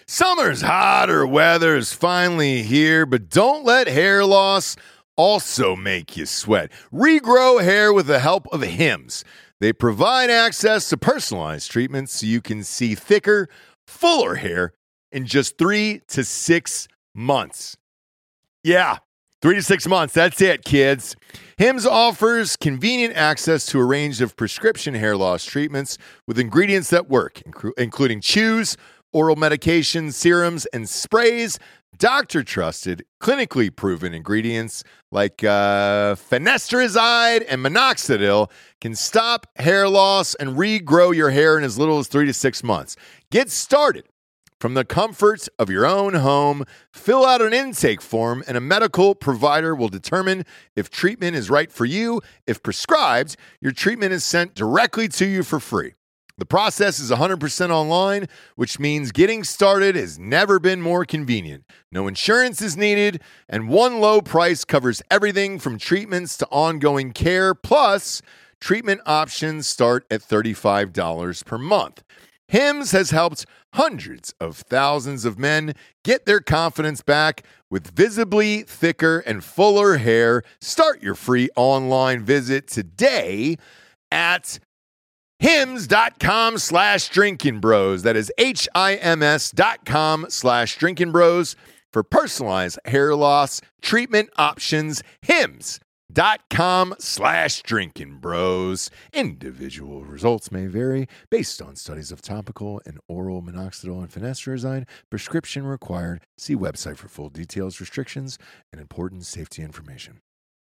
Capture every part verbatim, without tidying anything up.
Summer's hotter weather is finally here, but don't let hair loss also make you sweat. Regrow hair with the help of Hims. They provide access to personalized treatments so you can see thicker, fuller hair in just three to six months. Yeah, three to six months. That's it, kids. Hims offers convenient access to a range of prescription hair loss treatments with ingredients that work, including chews, oral medications, serums, and sprays. Doctor-trusted, clinically proven ingredients like uh, finasteride and minoxidil can stop hair loss and regrow your hair in as little as three to six months. Get started from the comfort of your own home. Fill out an intake form, and a medical provider will determine if treatment is right for you. If prescribed, your treatment is sent directly to you for free. The process is one hundred percent online, which means getting started has never been more convenient. No insurance is needed, and one low price covers everything from treatments to ongoing care. Plus, treatment options start at thirty-five dollars per month. Hims has helped hundreds of thousands of men get their confidence back with visibly thicker and fuller hair. Start your free online visit today at Hims.com slash drinking bros. That is H I M S dot com slash drinking bros for personalized hair loss treatment options. Hims.com slash drinking bros. Individual results may vary based on studies of topical and oral minoxidil and finasteride. Prescription required. See website for full details, restrictions, and important safety information.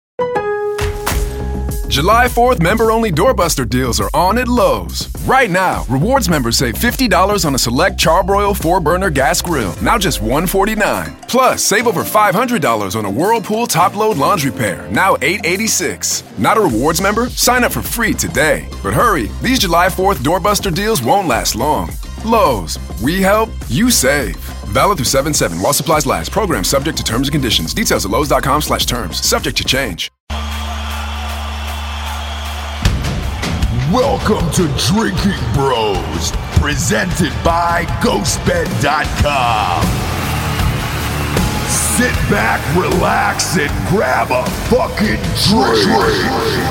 July fourth member-only doorbuster deals are on at Lowe's. Right now, rewards members save fifty dollars on a select Charbroil four-burner gas grill, now just one hundred forty-nine dollars. Plus, save over five hundred dollars on a Whirlpool top-load laundry pair, now eight hundred eighty-six dollars. Not a rewards member? Sign up for free today. But hurry, these July fourth doorbuster deals won't last long. Lowe's, we help, you save. Valid through seven seven while supplies last. Program subject to terms and conditions. Details at lowes.com slash terms. Subject to change. Welcome to Drinking Bros, presented by ghost bed dot com. Sit back, relax, and grab a fucking drink.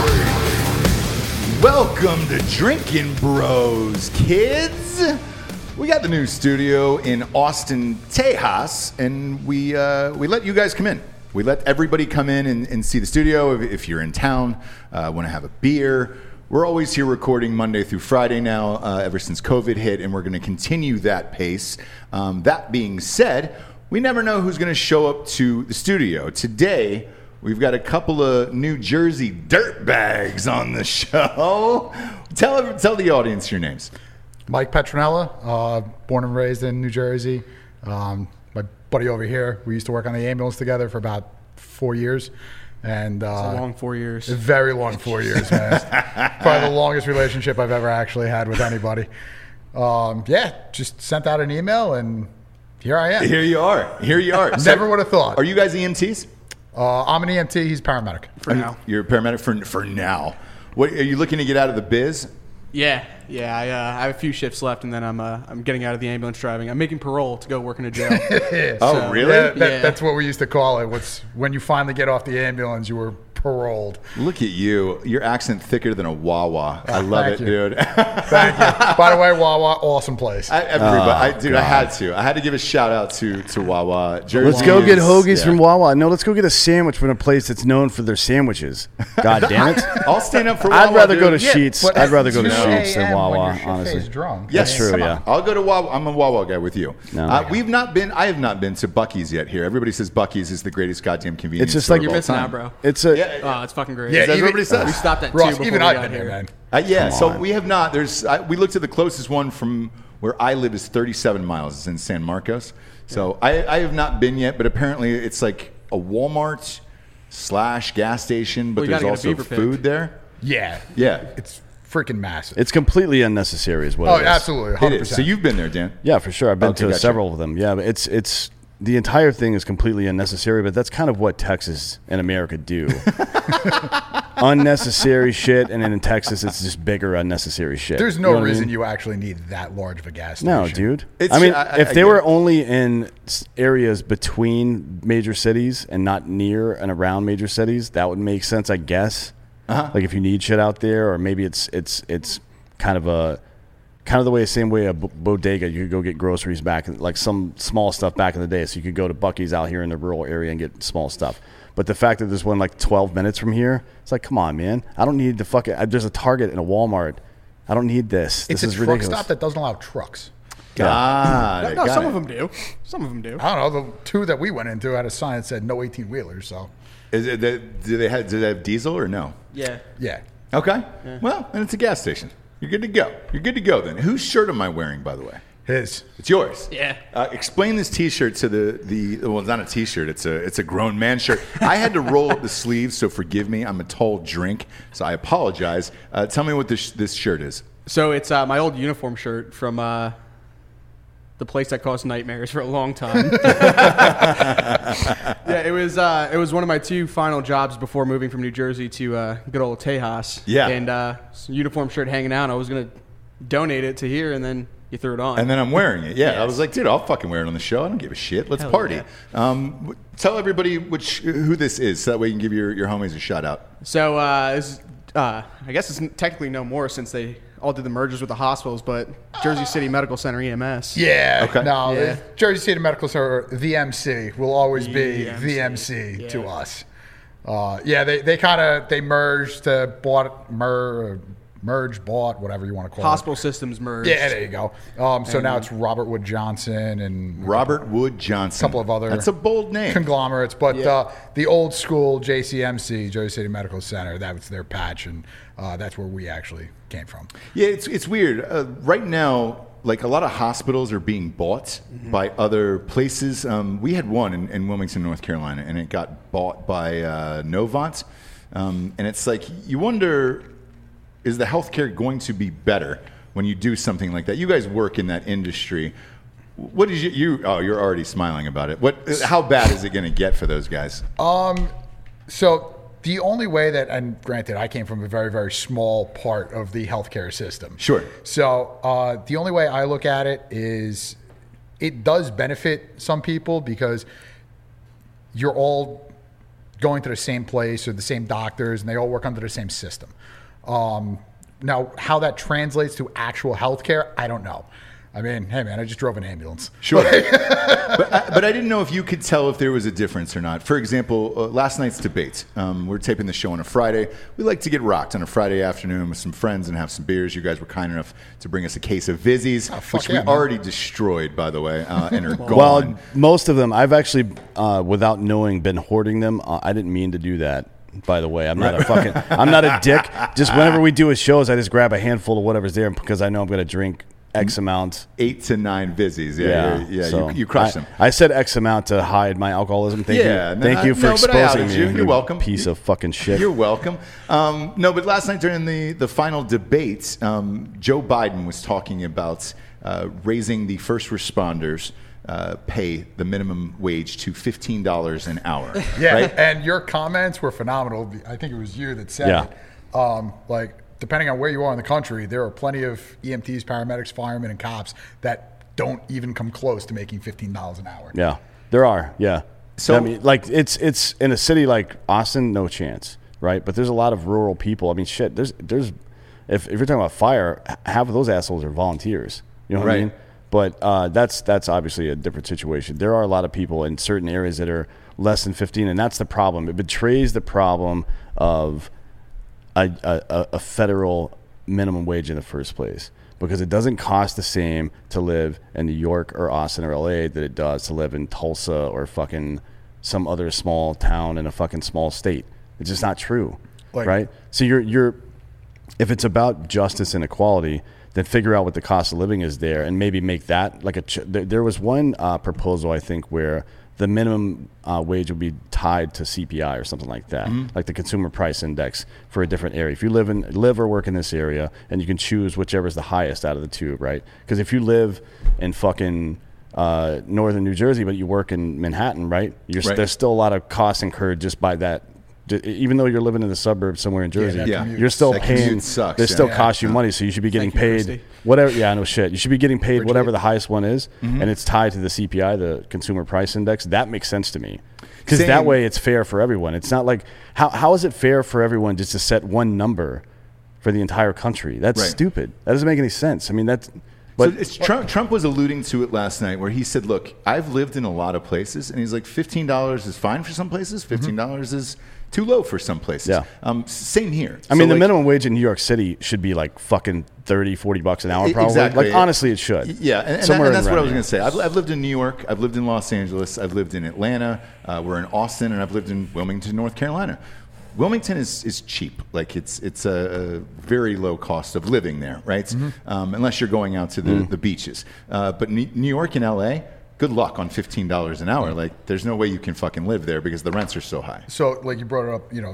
Welcome to Drinking Bros, kids. We got the new studio in Austin, Tejas, and we uh, we let you guys come in. We let everybody come in and, and see the studio. If, if you're in town, uh, want to have a beer. We're always here recording Monday through Friday now, uh, ever since COVID hit, and we're going to continue that pace. Um, that being said, we never know who's going to show up to the studio. Today, we've got a couple of New Jersey dirtbags on the show. Tell tell the audience your names. Mike Petronella, uh, born and raised in New Jersey. Um, my buddy over here, we used to work on the ambulance together for about four years. And uh, it's a long four years. A very long four years, man. Probably the longest relationship I've ever actually had with anybody. Um, yeah, just sent out an email, and here I am. Here you are. Here you are. Never so, would have thought. Are you guys E M Ts? Uh, I'm an E M T. He's paramedic. For now. You're a paramedic for for now. What are you looking to get out of the biz? Yeah, yeah. I, uh, I have a few shifts left, and then I'm uh, I'm getting out of the ambulance driving. I'm making parole to go work in a jail. Oh, so, really? Yeah, that, yeah. That's what we used to call it. What's when you finally get off the ambulance, you were paroled. Look at you. Your accent thicker than a Wawa. I Oh, love it, you. dude. Thank you. By the way, Wawa, awesome place. I, everybody, Oh, I, dude, I God. had to. I had to give a shout out to to Wawa. Jersey Let's go is- get hoagies yeah. from Wawa. No, let's go get a sandwich from a place that's known for their sandwiches. God damn it. I'll stand up for Wawa. I'd rather go to dude. Sheets. But I'd rather go to it's Sheets two than a m when Wawa, your shift honestly. is drunk. Yes, That's true, come yeah. on. I'll go to Wawa. I'm a Wawa guy with you. No. Uh, we've not been. I have not been to Buc-ee's yet. Here, everybody says Buc-ee's is the greatest goddamn convenience. It's just store like- of You're all missing time. out, bro. It's a Yeah, Oh, it's fucking great. Yeah, That's what even- everybody says. We stopped at Ross, two before even we I've got been here. there, man. Uh, yeah, Come so on. we have not. There's I, we looked at the closest one from where I live is thirty-seven miles. It's in San Marcos. So I, I have not been yet, but apparently it's like a Walmart slash gas station, but Well, you there's gotta get a also beaver pig. food there. Yeah. Yeah. It's freaking massive. It's completely unnecessary is what oh, it is. absolutely. one It hundred is. percent. So you've been there, Dan. Yeah, for sure. I've been Okay, to gotcha. several of them. Yeah, but it's it's the entire thing is completely unnecessary, but that's kind of what Texas and America do. unnecessary shit, and then in Texas, it's just bigger unnecessary shit. There's no You know what I reason mean? you actually need that large of a gas station. No, dude. It's- I mean, I- I- if I they get were it. only in s- areas between major cities and not near and around major cities, that would make sense, I guess. Uh-huh. Like if you need shit out there, or maybe it's it's it's kind of a kind of the way same way a b- bodega, you could go get groceries back, like some small stuff back in the day. So you could go to Buc-ee's out here in the rural area and get small stuff. But the fact that there's one like twelve minutes from here, it's like, come on, man. I don't need to fucking. There's a Target and a Walmart. I don't need this. It's this a is truck ridiculous. stop that doesn't allow trucks. Got No, it, no, got some it. of them do. Some of them do. I don't know. The two that we went into had a sign that said no eighteen wheelers. So, Is it, do they have, do they have diesel or no? Yeah. yeah. Okay. Well, and it's a gas station. You're good to go. You're good to go then. Whose shirt am I wearing, by the way? His. It's yours. Yeah. Uh, explain this T-shirt to the the well, it's not a T-shirt. It's a it's a grown man shirt. I had to roll up the sleeves, so forgive me. I'm a tall drink, so I apologize. Uh, tell me what this this shirt is. So it's uh, my old uniform shirt from uh, the place that caused nightmares for a long time. Yeah, it was uh, it was one of my two final jobs before moving from New Jersey to uh, good old Tejas. Yeah. And uh, it's a uniform shirt hanging out. I was gonna donate it to here, and then you threw it on. And then I'm wearing it. Yeah, I Yes. was like, dude, I'll fucking wear it on the show. I don't give a shit. Let's Hell party. yeah. Um, w- tell everybody which who this is, so that way you can give your, your homies a shout out. So uh, this is, uh, I guess it's technically no more since they all did the mergers with the hospitals, but Jersey City Medical Center E M S. Yeah. Okay. No, Yeah. Jersey City Medical Center, the M C, will always be V M C. the M C to Yeah. us. Uh, yeah, they, they kind of they merged, uh, bought, mer, merged, bought, whatever you want to call Hospital systems merged. it. Yeah, there you go. Um, so now it's Robert Wood Johnson and Robert Wood Johnson. couple of other That's a bold name. conglomerates, but Yeah. uh, the old school J C M C, Jersey City Medical Center, that was their patch, and uh, that's where we actually came from. Yeah, it's it's weird. Uh, right now, like a lot of hospitals are being bought by other places. Um, we had one in, in Wilmington, North Carolina, and it got bought by uh, Novant. Um, and it's like you wonder, is the healthcare going to be better when you do something like that? You guys work in that industry. What is you? you oh, you're already smiling about it. What? How bad is it going to get for those guys? So the only way that, and granted, I came from a very, very small part of the healthcare system. Sure. So uh, the only way I look at it is it does benefit some people because you're all going to the same place or the same doctors, and they all work under the same system. Um, now, how that translates to actual healthcare, I don't know. I mean, hey man, I just drove an ambulance. Sure. but, I, but I didn't know if you could tell if there was a difference or not. For example, uh, last night's debate. Um, we're taping the show on a Friday. We like to get rocked on a Friday afternoon with some friends and have some beers. You guys were kind enough to bring us a case of Vizzies, fuck which yeah, we man. already destroyed, by the way, uh, and are gone. Well, most of them, I've actually, uh, without knowing, been hoarding them. Uh, I didn't mean to do that. By the way, I'm not a fucking, I'm not a dick. Just whenever we do a shows, I just grab a handful of whatever's there because I know I'm going to drink X amount. Eight to nine Vizzies. Yeah, Yeah, yeah, yeah, so you, you crushed I, them. I said X amount to hide my alcoholism. Thank Yeah, you, no, thank I- you for no, but I exposing outed me. you. You're welcome. Piece of fucking shit. You're welcome. Um, no, but last night during the, the final debate, um, Joe Biden was talking about uh, raising the first responders uh, pay the minimum wage to fifteen dollars an hour. Yeah, right? and your comments were phenomenal. I think it was you that said Yeah. it. Um, like, depending on where you are in the country, there are plenty of E M Ts, paramedics, firemen, and cops that don't even come close to making fifteen dollars an hour. Yeah, there are. Yeah. So- So I mean, like it's it's in a city like Austin, no chance, right? But there's a lot of rural people. I mean, shit. There's there's if if you're talking about fire, h- half of those assholes are volunteers. You know what I Right. mean? But uh, that's that's obviously a different situation. There are a lot of people in certain areas that are less than fifteen, and that's the problem. It betrays the problem of a, a, a federal minimum wage in the first place, because it doesn't cost the same to live in New York or Austin or L A that it does to live in Tulsa or fucking some other small town in a fucking small state. It's just not true, Like- right? So you're you're if it's about justice and equality, then figure out what the cost of living is there and maybe make that like a. Ch- there, there was one uh, proposal I think where the minimum uh, wage would be tied to C P I or something like that, like the Consumer Price Index for a different area. If you live in live or work in this area, and you can choose whichever is the highest out of the two, right? Because if you live in fucking uh, northern New Jersey but you work in Manhattan, right? You're, Right. There's still a lot of costs incurred just by that D- Even though you're living in the suburbs somewhere in Jersey, that Yeah. commute you're still That paying. commute sucks, they yeah. still Yeah. cost you money, so you should be getting Thank you, paid Christy. whatever. Yeah, no shit. You should be getting paid whatever the highest one is, and it's tied to the C P I, the Consumer Price Index. That makes sense to me because that Same. way it's fair for everyone. It's not like how how is it fair for everyone just to set one number for the entire country? That's Right. stupid. That doesn't make any sense. I mean, that's. But so it's Trump, Trump was alluding to it last night where he said, look, I've lived in a lot of places. And he's like, fifteen dollars is fine for some places. fifteen dollars is too low for some places. Yeah. Um, same here. I So, mean, the like, minimum wage in New York City should be like fucking thirty, forty bucks an hour, E- probably. exactly. Like, honestly, it should. Yeah, and, and, that- Somewhere and that's in what I was around going to say. I've, I've lived in New York. I've lived in Los Angeles. I've lived in Atlanta. Uh, we're in Austin. And I've lived in Wilmington, North Carolina. Wilmington is, is cheap. Like it's it's a, a very low cost of living there, right? Mm-hmm. Um, unless you're going out to the, Mm. the beaches. Uh, but New New York and L A, good luck on fifteen dollars an hour. Like there's no way you can fucking live there because the rents are so high. So, like you brought it up, you know,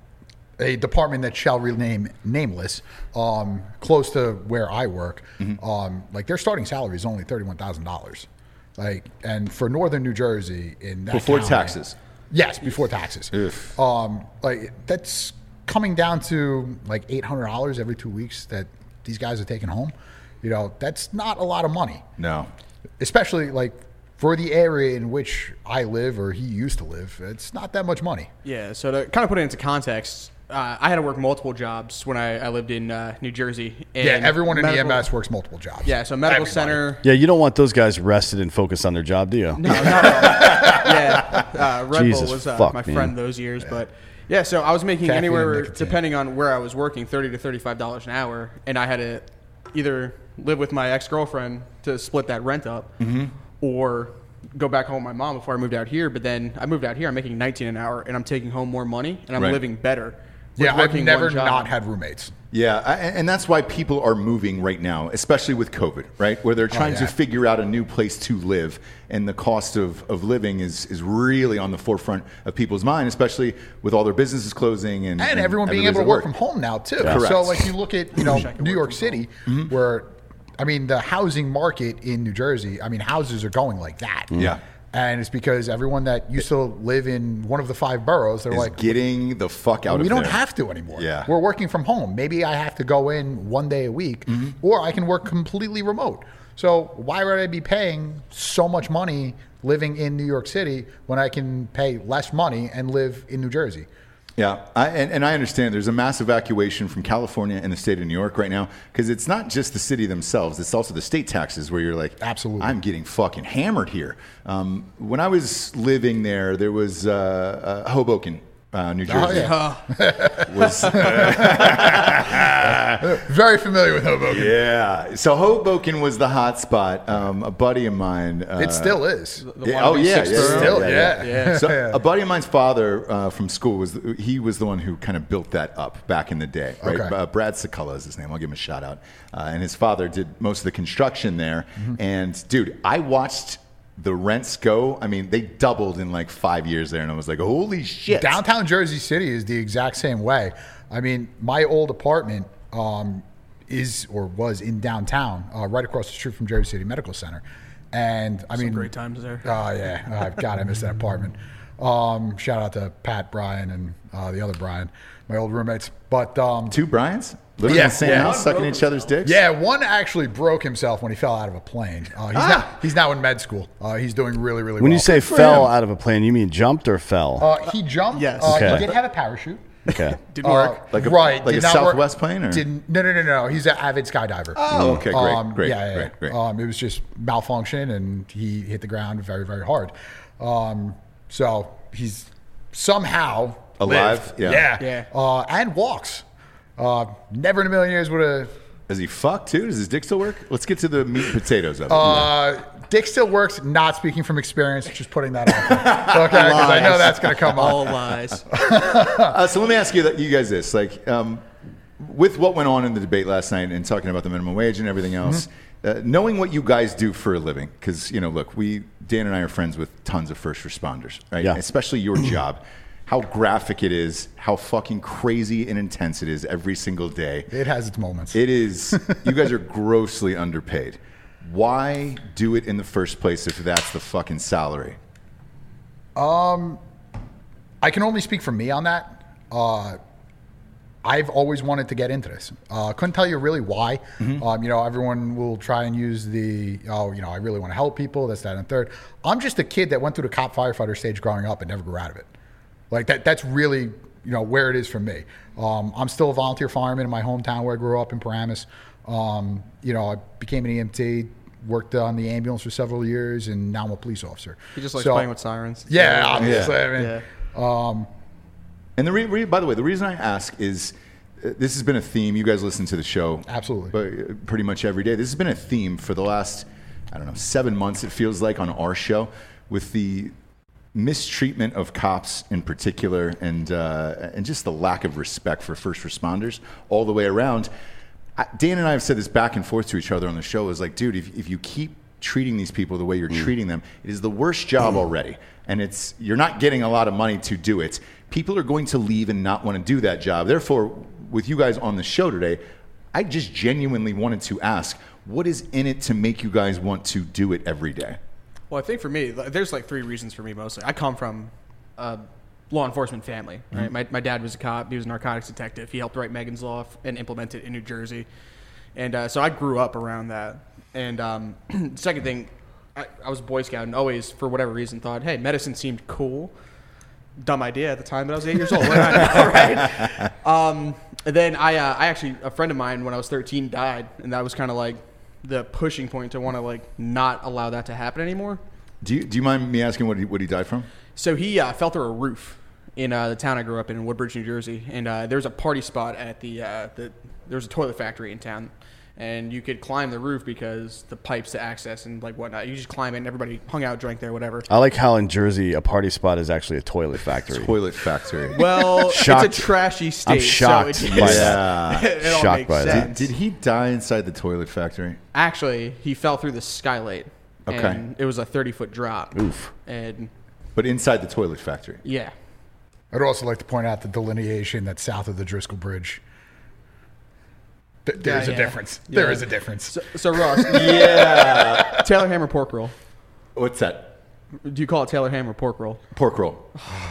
a department that shall remain nameless, um, close to where I work, Mm-hmm. um, like their starting salary is only thirty-one thousand dollars. Like, and for Northern New Jersey, in that Before county- taxes. yes, before taxes. Oof. Um, like that's coming down to like eight hundred dollars every two weeks that these guys are taking home. You know, that's not a lot of money, No. especially like for the area in which I live or he used to live. It's not that much money. Yeah, so to kind of put it into context, uh, I had to work multiple jobs when I, I lived in uh, New Jersey. And Yeah, everyone in medical- E M S works multiple jobs. Yeah, so medical Everybody. center. Yeah, you don't want those guys rested and focused on their job, do you? No, not at all. Yeah, uh, Red Jesus Bull was uh, fuck, my man. friend those years, but yeah, so I was making Caffeine and anywhere nicotine. depending on where I was working, thirty to thirty-five dollars an hour, and I had to either live with my ex-girlfriend to split that rent up, Mm-hmm. or go back home with my mom before I moved out here. But then I moved out here, I'm making nineteen an hour, and I'm taking home more money, and I'm Right. living better. with Yeah, I've working never one job. not had roommates. Yeah, I, and that's why people are moving right now, especially with COVID, right? Where they're trying yeah. to figure out a new place to live, and the cost of, of living is, is really on the forefront of people's mind, especially with all their businesses closing and, And everyone being able to everybody's work at from home now too. Correct. So like you look at, you know, Wish I could New work York from City, Mm-hmm. where I mean the housing market in New Jersey, I mean houses are going like that. Yeah. And it's because everyone that used to live in one of the five boroughs, they're Is like, getting the fuck out we of don't there. have to anymore. Yeah. We're working from home. Maybe I have to go in one day a week, Mm-hmm. or I can work completely remote. So why would I be paying so much money living in New York City when I can pay less money and live in New Jersey? Yeah, I, and, and I understand there's a mass evacuation from California and the state of New York right now because it's not just the city themselves, it's also the state taxes where you're like, Absolutely. I'm getting fucking hammered here. Um, when I was living there, there was uh, uh, Hoboken, uh, New Jersey. Oh, yeah. was, Very familiar with Hoboken. yeah, so Hoboken was the hot spot. Um, a buddy of mine. Uh, It still is. The Yeah, one oh of these yeah, six yeah, borough? yeah, Still, yeah, yeah. Yeah. So a buddy of mine's father uh, from school was he was the one who kind of built that up back in the day, right? Okay. Uh, Brad Sikala is his name. I'll give him a shout out. Uh, and his father did most of the construction there. Mm-hmm. And dude, I watched the rents go. I mean, they doubled in like five years there, and I was like, holy shit! Downtown Jersey City is the exact same way. I mean, my old apartment um, is or was in downtown, uh, right across the street from Jersey City Medical Center. And I mean, Great times there. Oh yeah, uh, God, I miss that apartment. Um, shout out to Pat, Brian, and uh, the other Brian, my old roommates. But um, Two Bryans living Yeah, in the same yeah. house, sucking each other's dicks. yeah, one actually broke himself when he fell out of a plane. Uh, he's, Ah. now, he's now in med school. Uh, he's doing really, really When well. you say for fell him. out of a plane, you mean jumped or fell? uh, he jumped. Yes. Uh, Okay. He did have a parachute. okay. Didn't Uh, work. Like a- right, like did a not work- Southwest plane, or? Didn't, no, no, no, no. He's an avid skydiver. Oh, okay, great, Um, great, yeah, yeah, great, great. Um, it was just malfunction, and he hit the ground very, very hard. Um, so he's somehow Alive? lived. Yeah. yeah, Yeah. Uh, and walks. Uh, never in a million years would have. Does he fuck too? Does his dick still work? Let's get to the meat and potatoes of it. Uh, Dick still works. Not speaking from experience, just putting that out there. Okay, because I know that's going to come All up. lies. Uh, so let me ask you, that, you guys this: like, um, with what went on in the debate last night and talking about the minimum wage and everything else, uh, knowing what you guys do for a living, because you know, look, we Dan and I are friends with tons of first responders, right? Yeah. Especially your job. How graphic it is, how fucking crazy and intense it is every single day. It has its moments. It is. You guys are grossly underpaid. Why do it in the first place if that's the fucking salary? I can only speak for me on that. uh, I've always wanted to get into this. Uh, couldn't tell you really why. Mm-hmm. Um, you know, everyone will try and use the, oh, you know, I really want to help people, this, that, and third. I'm just a kid that went through the cop firefighter stage growing up and never grew out of it. Like that. That's really, you know, where it is for me. Um, I'm still a volunteer fireman in my hometown where I grew up in Paramus. Um, you know, I became an E M T, worked on the ambulance for several years, and now I'm a police officer. He just likes so, playing with sirens. Yeah, obviously. Yeah. I mean, Yeah. Um, And the re- re- by the way, the reason I ask is uh, this has been a theme. You guys listen to the show, Absolutely. but uh, pretty much every day. This has been a theme for the last, I don't know, seven months. It feels like on our show with the mistreatment of cops in particular, and uh, and just the lack of respect for first responders all the way around. I, Dan and I have said this back and forth to each other on the show. Is like, dude, if if you keep treating these people the way you're mm. treating them, it is the worst job mm. already, and it's you're not getting a lot of money to do it. People are going to leave and not want to do that job. Therefore, with you guys on the show today, I just genuinely wanted to ask, what is in it to make you guys want to do it every day? Well, I think for me, there's like three reasons for me mostly. I come from a law enforcement family. Right? Mm-hmm. My, my dad was a cop. He was a narcotics detective. He helped write Megan's Law and implement it in New Jersey. And uh, so I grew up around that. And um, second thing, I, I was a Boy Scout and always, for whatever reason, thought, hey, medicine seemed cool. Dumb idea at the time, but I was eight years old. What did I know, right? Um, and then I, uh, I actually, a friend of mine when I was thirteen died, and that was kind of like the pushing point to want to like not allow that to happen anymore. Do you do you mind me asking what he what he died from? So he uh, fell through a roof in uh, the town I grew up in, in Woodbridge, New Jersey, and uh, there was a party spot at the uh, the there was a toilet factory in town. And you could climb the roof because the pipes to access and like whatnot. You just climb it and everybody hung out, drank there, whatever. I like how in Jersey a party spot is actually a toilet factory. Toilet factory. Well, Shocked. it's a trashy state. I'm shocked So it, by yeah. that. it all Shocked makes by that. sense. Did, did he die inside the toilet factory? Actually, he fell through the skylight. Okay. And it was a thirty-foot drop. Oof. And But inside the toilet factory. yeah. I'd also like to point out the delineation that's south of the Driscoll Bridge. Th- There's Yeah, a yeah. difference. There Yeah. is a difference. So, so Ross, Yeah. Taylor ham or pork roll? What's that? Do you call it Taylor ham or pork roll? Pork roll.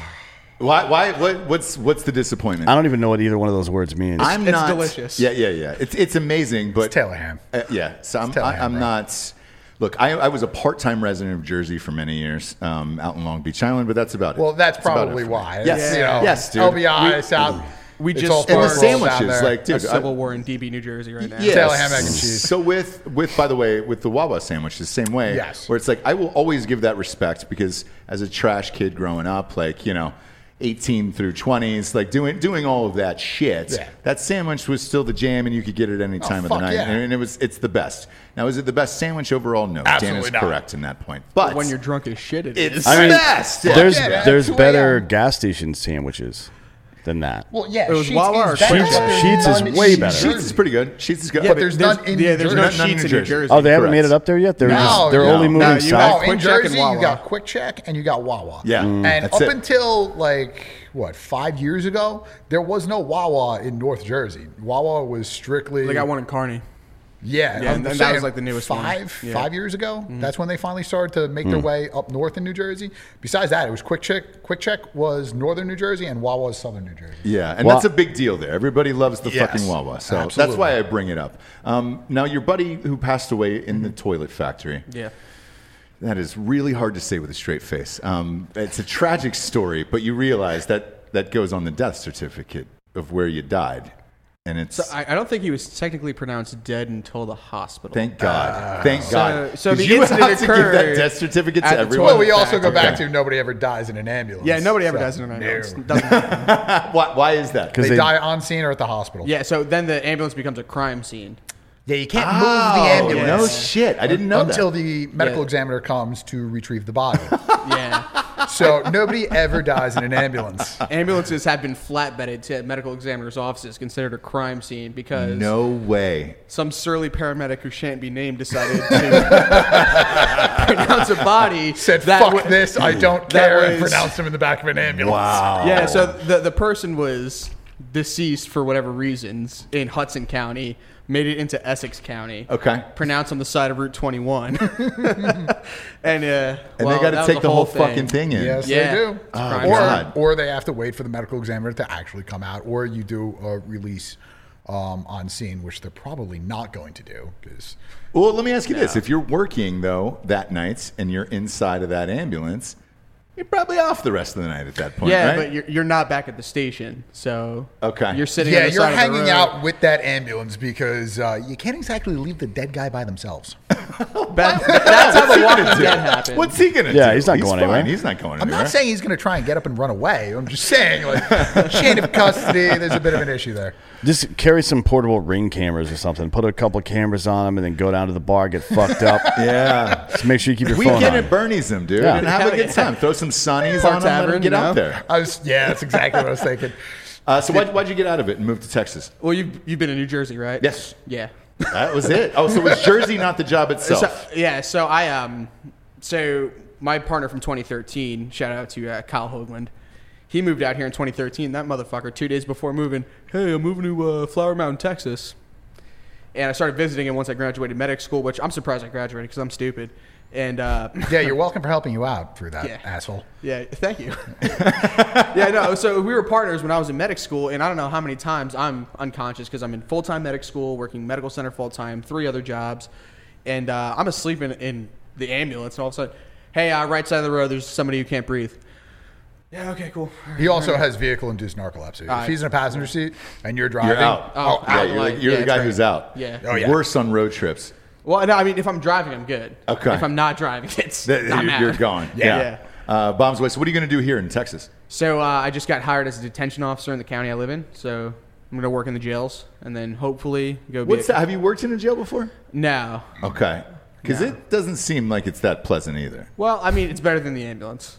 Why? Why? What, what's What's the disappointment? I don't even know what either one of those words means. I'm it's not, delicious. Yeah, yeah, yeah. It's it's amazing, but It's Taylor ham. Uh, yeah. So I'm Taylor I, ham, I'm bro. not. Look, I, I was a part-time resident of Jersey for many years, um, out in Long Beach Island, but that's about it. Well, that's about it probably for me. why. Yes, It's, you know, yes, dude. L B I, We- South. We it's just all and the pork rolls down sandwiches, there. like, a dude, civil I- war in D B, New Jersey right now. Yes. Taylor ham, egg, and cheese. So with with by the way, with the Wawa sandwich, the same way. Yes. Where it's like I will always give that respect because as a trash kid growing up, like you know, eighteen through twenties, like doing doing all of that shit. Yeah. That sandwich was still the jam, and you could get it any time of the fuck night, yeah. and it was it's the best. Now, is it the best sandwich overall? No, Dan Absolutely is not. correct in that point. But When you're drunk as shit, it it's is. the I mean, best. Yeah. There's Yeah, man. there's two a.m. better gas station sandwiches than that. Well, yeah, It was Sheetz Wawa or is better, Quick but Check? there's Sheetz is none way in better. Jersey. Sheetz is pretty good. Sheetz is good. Yeah, but there's there's, none in yeah, there's Jersey. no None- none in sheets New in New Jersey. Jersey. Oh, they haven't Correct. made it up there yet. They're No, just, they're no. only No, moving you have south. No, in Quick Check and Jersey, you Wawa. got Quick Check and you got Wawa. Yeah, And that's up it. until like what five years ago, there was no Wawa in North Jersey. Wawa was strictly They got one in Kearney. Yeah, Yeah, I'm and that saying was, like, the newest one. five Yeah. five years ago. That's when they finally started to make their way up north in New Jersey. Besides that, it was Quick Check. Quick Check was northern New Jersey, and Wawa was southern New Jersey. Yeah, and Well- that's a big deal there. Everybody loves the Yes, fucking Wawa. So absolutely. that's why I bring it up. Um, now, your buddy who passed away in the toilet factory, Yeah. that is really hard to say with a straight face. Um, it's a tragic story, but you realize that that goes on the death certificate of where you died. And it's, So I, I don't think he was technically pronounced dead until the hospital. thank God. thank So- God. so 'Cause the you incident have to give that occurred death certificate at to the everyone. Well, toilet we also go back Okay. to nobody ever dies in an ambulance. Yeah, nobody ever So, dies in an ambulance. no. Doesn't happen. why, why is that? Because They, they, die on scene or at the hospital. Yeah, so then the ambulance becomes a crime scene. Yeah, you can't Oh, move the ambulance no shit. I didn't know until that. the medical Yeah. examiner comes to retrieve the body. Yeah. So nobody ever dies in an ambulance. Ambulances have been flatbedded to medical examiners' offices, considered a crime scene because No way. some surly paramedic who shan't be named decided to pronounce a body. Said, that fuck wa- this, I don't that care, and was- pronounced him in the back of an ambulance. Wow. Yeah, so the the person was deceased for whatever reasons in Hudson County. made it into Essex County. Okay. Pronounced on the side of Route twenty-one. and uh, And well, they got to that was take a the whole thing. fucking thing in. Yes, Yeah. they do. It's a crime or, God. or they have to wait for the medical examiner to actually come out, or you do a release um, on scene, which they're probably not going to do. Because Well, let me ask you this. If you're working, though, that night and you're inside of that ambulance, you're probably off the rest of the night at that point, Yeah, right? but you're, you're not back at the station. So Okay. you're sitting yeah, on the you're side of the hanging road. out with that ambulance because uh, you can't exactly leave the dead guy by themselves. That- that's how the Walking Dead happened. What's he going to do? Yeah, he's not going fine. anywhere. He's not going I'm anywhere. not saying he's going to try and get up and run away. I'm just saying, like, chain of custody, there's a bit of an issue there. Just carry some portable ring cameras or something. Put a couple of cameras on them and then go down to the bar, get fucked up. Yeah. Just make sure you keep your phone Weekend on. at Bernie's them, dude, Yeah. and have a Hell good yeah. time. Throw some sunnies Park on them, let Tavern, them get you out know? there. I was, yeah, that's exactly what I was thinking. Uh, so why'd, why'd you get out of it and move to Texas? Well, you've, you've been in New Jersey, right? Yes. Yeah. That was it. Oh, so it was Jersey, not the job itself. So, yeah, so I um, so my partner from twenty thirteen, shout out to uh, Kyle Hoagland. He moved out here in twenty thirteen. That motherfucker, two days before moving, hey, I'm moving to uh, Flower Mountain, Texas. And I started visiting him once I graduated medic school, which I'm surprised I graduated because I'm stupid. And uh, Yeah, you're welcome for helping you out through that, Yeah. asshole. yeah, thank you. yeah, no, so we were partners when I was in medic school, and I don't know how many times I'm unconscious because I'm in full-time medic school, working medical center full-time, three other jobs, and uh, I'm asleep in, in the ambulance, and all of a sudden, hey, uh, right side of the road, there's somebody who can't breathe. Yeah, okay, cool. He also has vehicle-induced narcolepsy. Uh, if he's in a passenger seat and you're driving, You're out. Oh, yeah, out, you're, like, the, you're yeah, the it's guy great. who's out. Yeah. Oh, yeah. Worse on road trips. Well, no, I mean, if I'm driving, I'm good. Okay. If I'm not driving, it's That- I'm you're, out. you're gone. Yeah. Yeah. Uh, Bombs Way. So what are you going to do here in Texas? So uh, I just got hired as a detention officer in the county I live in, so I'm going to work in the jails, and then hopefully go be What's a- that? Have you worked in a jail before? No. Okay. Because No. it doesn't seem like it's that pleasant either. Well, I mean, it's better than the ambulance.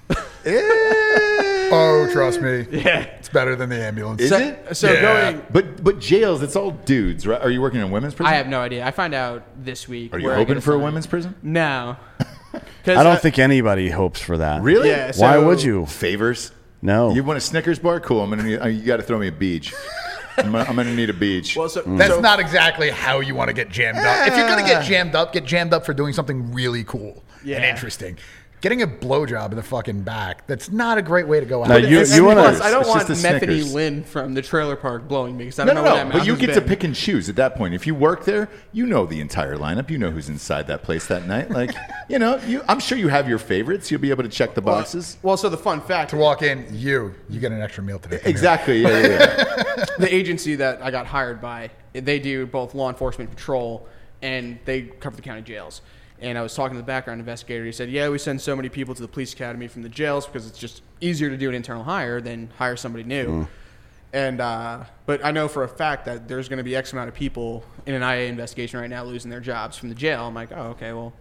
oh, trust me, Yeah. it's better than the ambulance. Is so, it? So Yeah. going, But but jails, it's all dudes, right? Are you working in a women's prison? I have no idea. I find out this week. Are you where I hoping get for a assigned. women's prison? No. 'Cause, I don't uh, think anybody hopes for that. Really? Yeah. Why so- would you? Favors? No. You want a Snickers bar? Cool. I'm gonna need, uh, you got to throw me a beach. I'm gonna, I'm gonna need a beach. Well, so, That's so- not exactly how you want to get jammed up. If you're going to get jammed up, get jammed up for doing something really cool and Yeah. interesting. Getting a blowjob in the fucking back, that's not a great way to go out. Now, you- and you wanna- plus, I don't It's want just a Methany Snickers. Lynn from the trailer park blowing me because I No, don't no, know no. what that But mouse you has get to been. pick and choose at that point. If you work there, you know the entire lineup. You know who's inside that place that night. Like, you know, you. I'm sure you have your favorites. You'll be able to check the boxes. Well, so the fun fact, to walk in, you, you get an extra meal today. Come here. Exactly. Yeah, yeah, yeah. the agency that I got hired by, they do both law enforcement patrol and they cover the county jails. And I was talking to the background investigator. He said, yeah, we send so many people to the police academy from the jails because it's just easier to do an internal hire than hire somebody new. And uh, but I know for a fact that there's going to be X amount of people in an I A investigation right now losing their jobs from the jail. I'm like, oh, okay, well,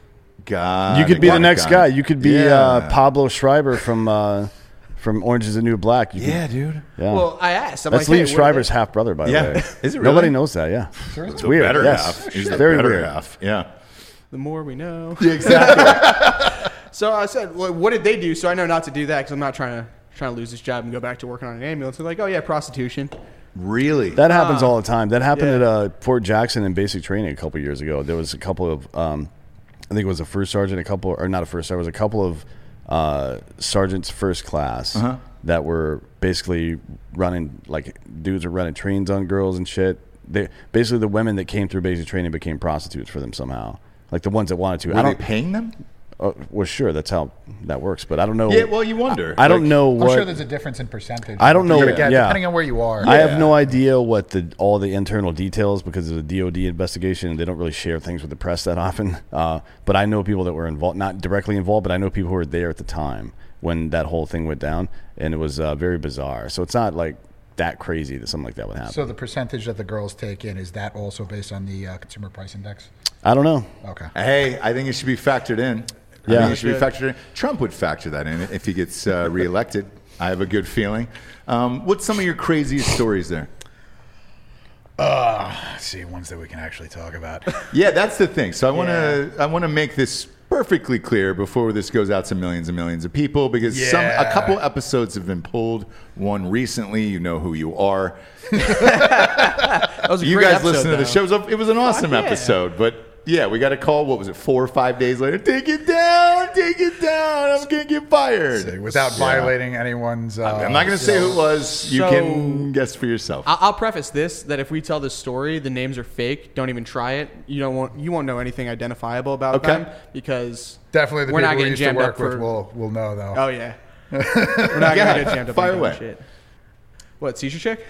God. You could be got the it, next got guy. it. You could be Yeah. uh, Pablo Schreiber from uh, from Orange Is the New Black. You could- Yeah, dude. yeah. well, I asked. I'm That's like, Liev hey, what are Schreiber's they- half brother, by the Yeah. way. Is it really? Nobody knows that. Yeah, it's weird. Better yes. half. He's the very better weird. half. Yeah. The more we know. Yeah, exactly. So I said, well, what did they do? So I know not to do that because I'm not trying to trying to lose this job and go back to working on an ambulance. They're like, oh yeah, prostitution. really? That happens all the time. That happened yeah. at uh, Fort Jackson in basic training a couple years ago. There was a couple of, um, I think it was a first sergeant, a couple, or not a first sergeant, it was a couple of uh, sergeants first class Uh-huh. that were basically running, like dudes were running trains on girls and shit. They basically the women that came through basic training became prostitutes for them somehow. Like the ones that wanted to. Were I they don't. paying them? Uh, well, sure, that's how that works. But I don't know. Yeah, well, you wonder. I, I don't Like, know I'm what. sure there's a difference in percentage. I don't know, You're gonna get, yeah. depending on where you are. I Yeah. have no idea what the all the internal details because of the D O D investigation, and they don't really share things with the press that often. Uh, but I know people that were involved, not directly involved, but I know people who were there at the time when that whole thing went down, and it was uh, very bizarre. So it's not like that crazy that something like that would happen. So the percentage that the girls take in, is that also based on the uh, consumer price index? I don't know. Okay. Hey, I think it should be factored in. I Yeah. think it should be factored in. Trump would factor that in if he gets uh, reelected. I have a good feeling. Um, what's some of your craziest stories there? Uh, let's see, ones that we can actually talk about. Yeah, that's the thing. So I want to I want to make this perfectly clear before this goes out to millions and millions of people, because some a Yeah. couple episodes have been pulled. One recently, you know who you are. That was a You great guys episode, listen to the though. show. It was a- It was an awesome yeah. episode, but yeah, we got a call. What was it? Four or five days later. Take it down. Take it down. I'm gonna get fired. Without Yeah. violating anyone's. Uh, I'm not gonna say who it was. You So- can guess for yourself. I- I'll preface this that if we tell this story, the names are fake. Don't even try it. You don't want you won't know anything identifiable about Okay. them because Definitely the we're not people we getting used to jammed work up for. with will will know though. Oh yeah, we're not Yeah, gonna get jammed up. fire on away. Shit. What seizure chick?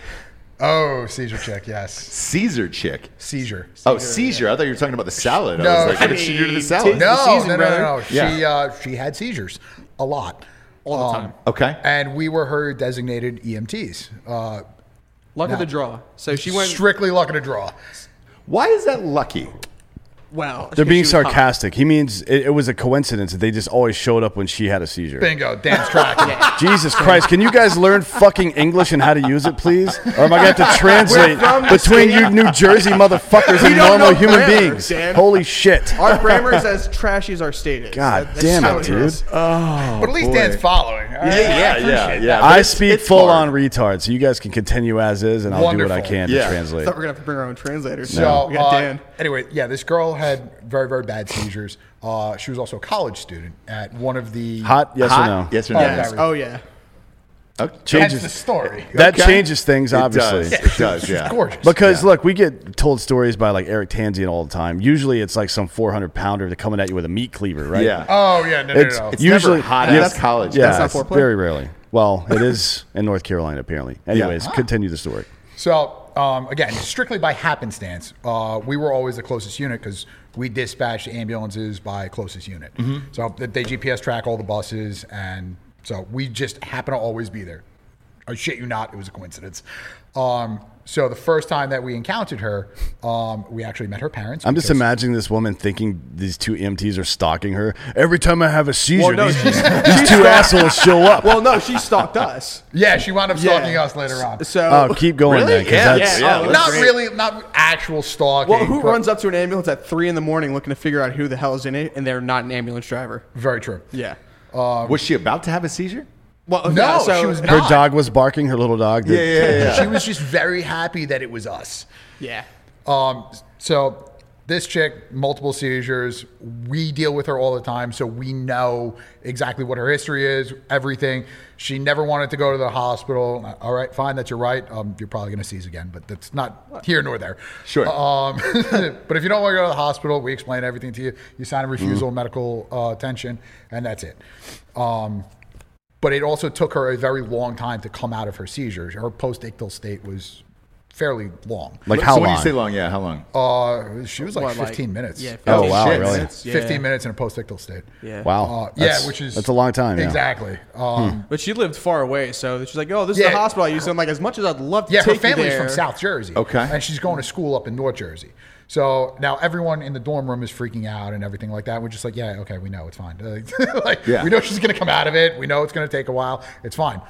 Oh, seizure check. Yes, Caesar chick. seizure. Oh, seizure. I thought you were talking about the salad. I No, was like, what I did she do to the mean, salad? tis- No, season, no, no, brother. no, no. Yeah. She uh, she had seizures a lot. All the Um, time. Okay. And we were her designated E M Ts. Uh, Luck no. of the draw. So she went. strictly luck of the draw. Why is that lucky? Well, They're she being was hot. sarcastic. He means it, it was a coincidence that they just always showed up when she had a seizure. Bingo. Dan's tracking. Jesus Christ, can you guys learn fucking English and how to use it, please? Or am I going to have to translate from the between state. you New Jersey motherfuckers We and don't normal know human grammar, beings? Dan. Holy shit. Our grammar is as trashy as our state is. God That- that's damn how it, is. dude. But at least boy. Dan's following. All right? Yeah, yeah, yeah, yeah. But I it's- speak it's full hard. on retard, so you guys can continue as is, and I'll do what I Wonderful. can Yeah. to I translate. thought we were gonna have to bring our own translators. So, we got uh, Dan. anyway, yeah, this girl had very, very bad seizures. Uh, she was also a college student at one of the. Hot, yes Hot? or no? Yes or no? Yeah. Yes. Oh yeah. Okay. Hence Changes the story. That Okay. changes things, It obviously. does. It does, She's yeah. gorgeous. Because Yeah. look, we get told stories by like Eric Tanzian all the time. Usually, it's like some four hundred pounder that's coming at you with a meat cleaver, right? Yeah. Oh yeah, no, no, It's, no. It's usually never hot yeah, ass college. Yeah, That's not it's foreplay? very rarely. Well, it is in North Carolina apparently. Anyways, Ah. continue the story. So, um, again, strictly by happenstance, uh, we were always the closest unit because we dispatched ambulances by closest unit. Mm-hmm. So they G P S track all the buses, and so we just happen to always be there. I shit you not, it was a coincidence. Um, so the first time that we encountered her, um, we actually met her parents. I'm just because- imagining this woman thinking these two E M Ts are stalking her. Every time I have a seizure, Well, no, these, she's- these two assholes show up. Well, no, she stalked us. Yeah, she wound up stalking Yeah. us later on. So oh, keep going Really? then, 'cause Yeah, that's yeah. Oh, not great. really, not actual stalking. well, who but- runs up to an ambulance at three in the morning looking to figure out who the hell is in it, and they're not an ambulance driver? Very true. Yeah. Was she about to have a seizure? Well, No, yeah, so, she was her not. dog was barking. Her little dog. that- yeah, yeah. She was just very happy that it was us. Yeah. Um, so this chick, multiple seizures. We deal with her all the time, so we know exactly what her history is, everything. She never wanted to go to the hospital. All right, fine, that's your right. Um, you're probably going to seize again, but that's not here nor there. Sure. Um, but if you don't want to go to the hospital, we explain everything to you. You sign a refusal of medical uh, attention, and that's it. Um, but it also took her a very long time to come out of her seizures. Her post-ictal state was fairly long. Like So how when long? you say long, yeah, how long? Uh, she was like What, fifteen minutes. Yeah. Oh, fifteen wow, shit. really? minutes, yeah. fifteen minutes in a post-ictal state. Yeah. Wow. Uh, That's- yeah, which is that's a long time. Yeah. Exactly. Um, But she lived far away, so she's like, "Oh, this is Yeah. the hospital I used to." I'm like, as much as I'd love to yeah, her take family's you there, from South Jersey. Okay. And she's going to school up in North Jersey. So now everyone in the dorm room is freaking out and everything like that. We're just like, yeah, okay, we know it's fine. like, Yeah. we know she's going to come out of it. We know it's going to take a while. It's fine.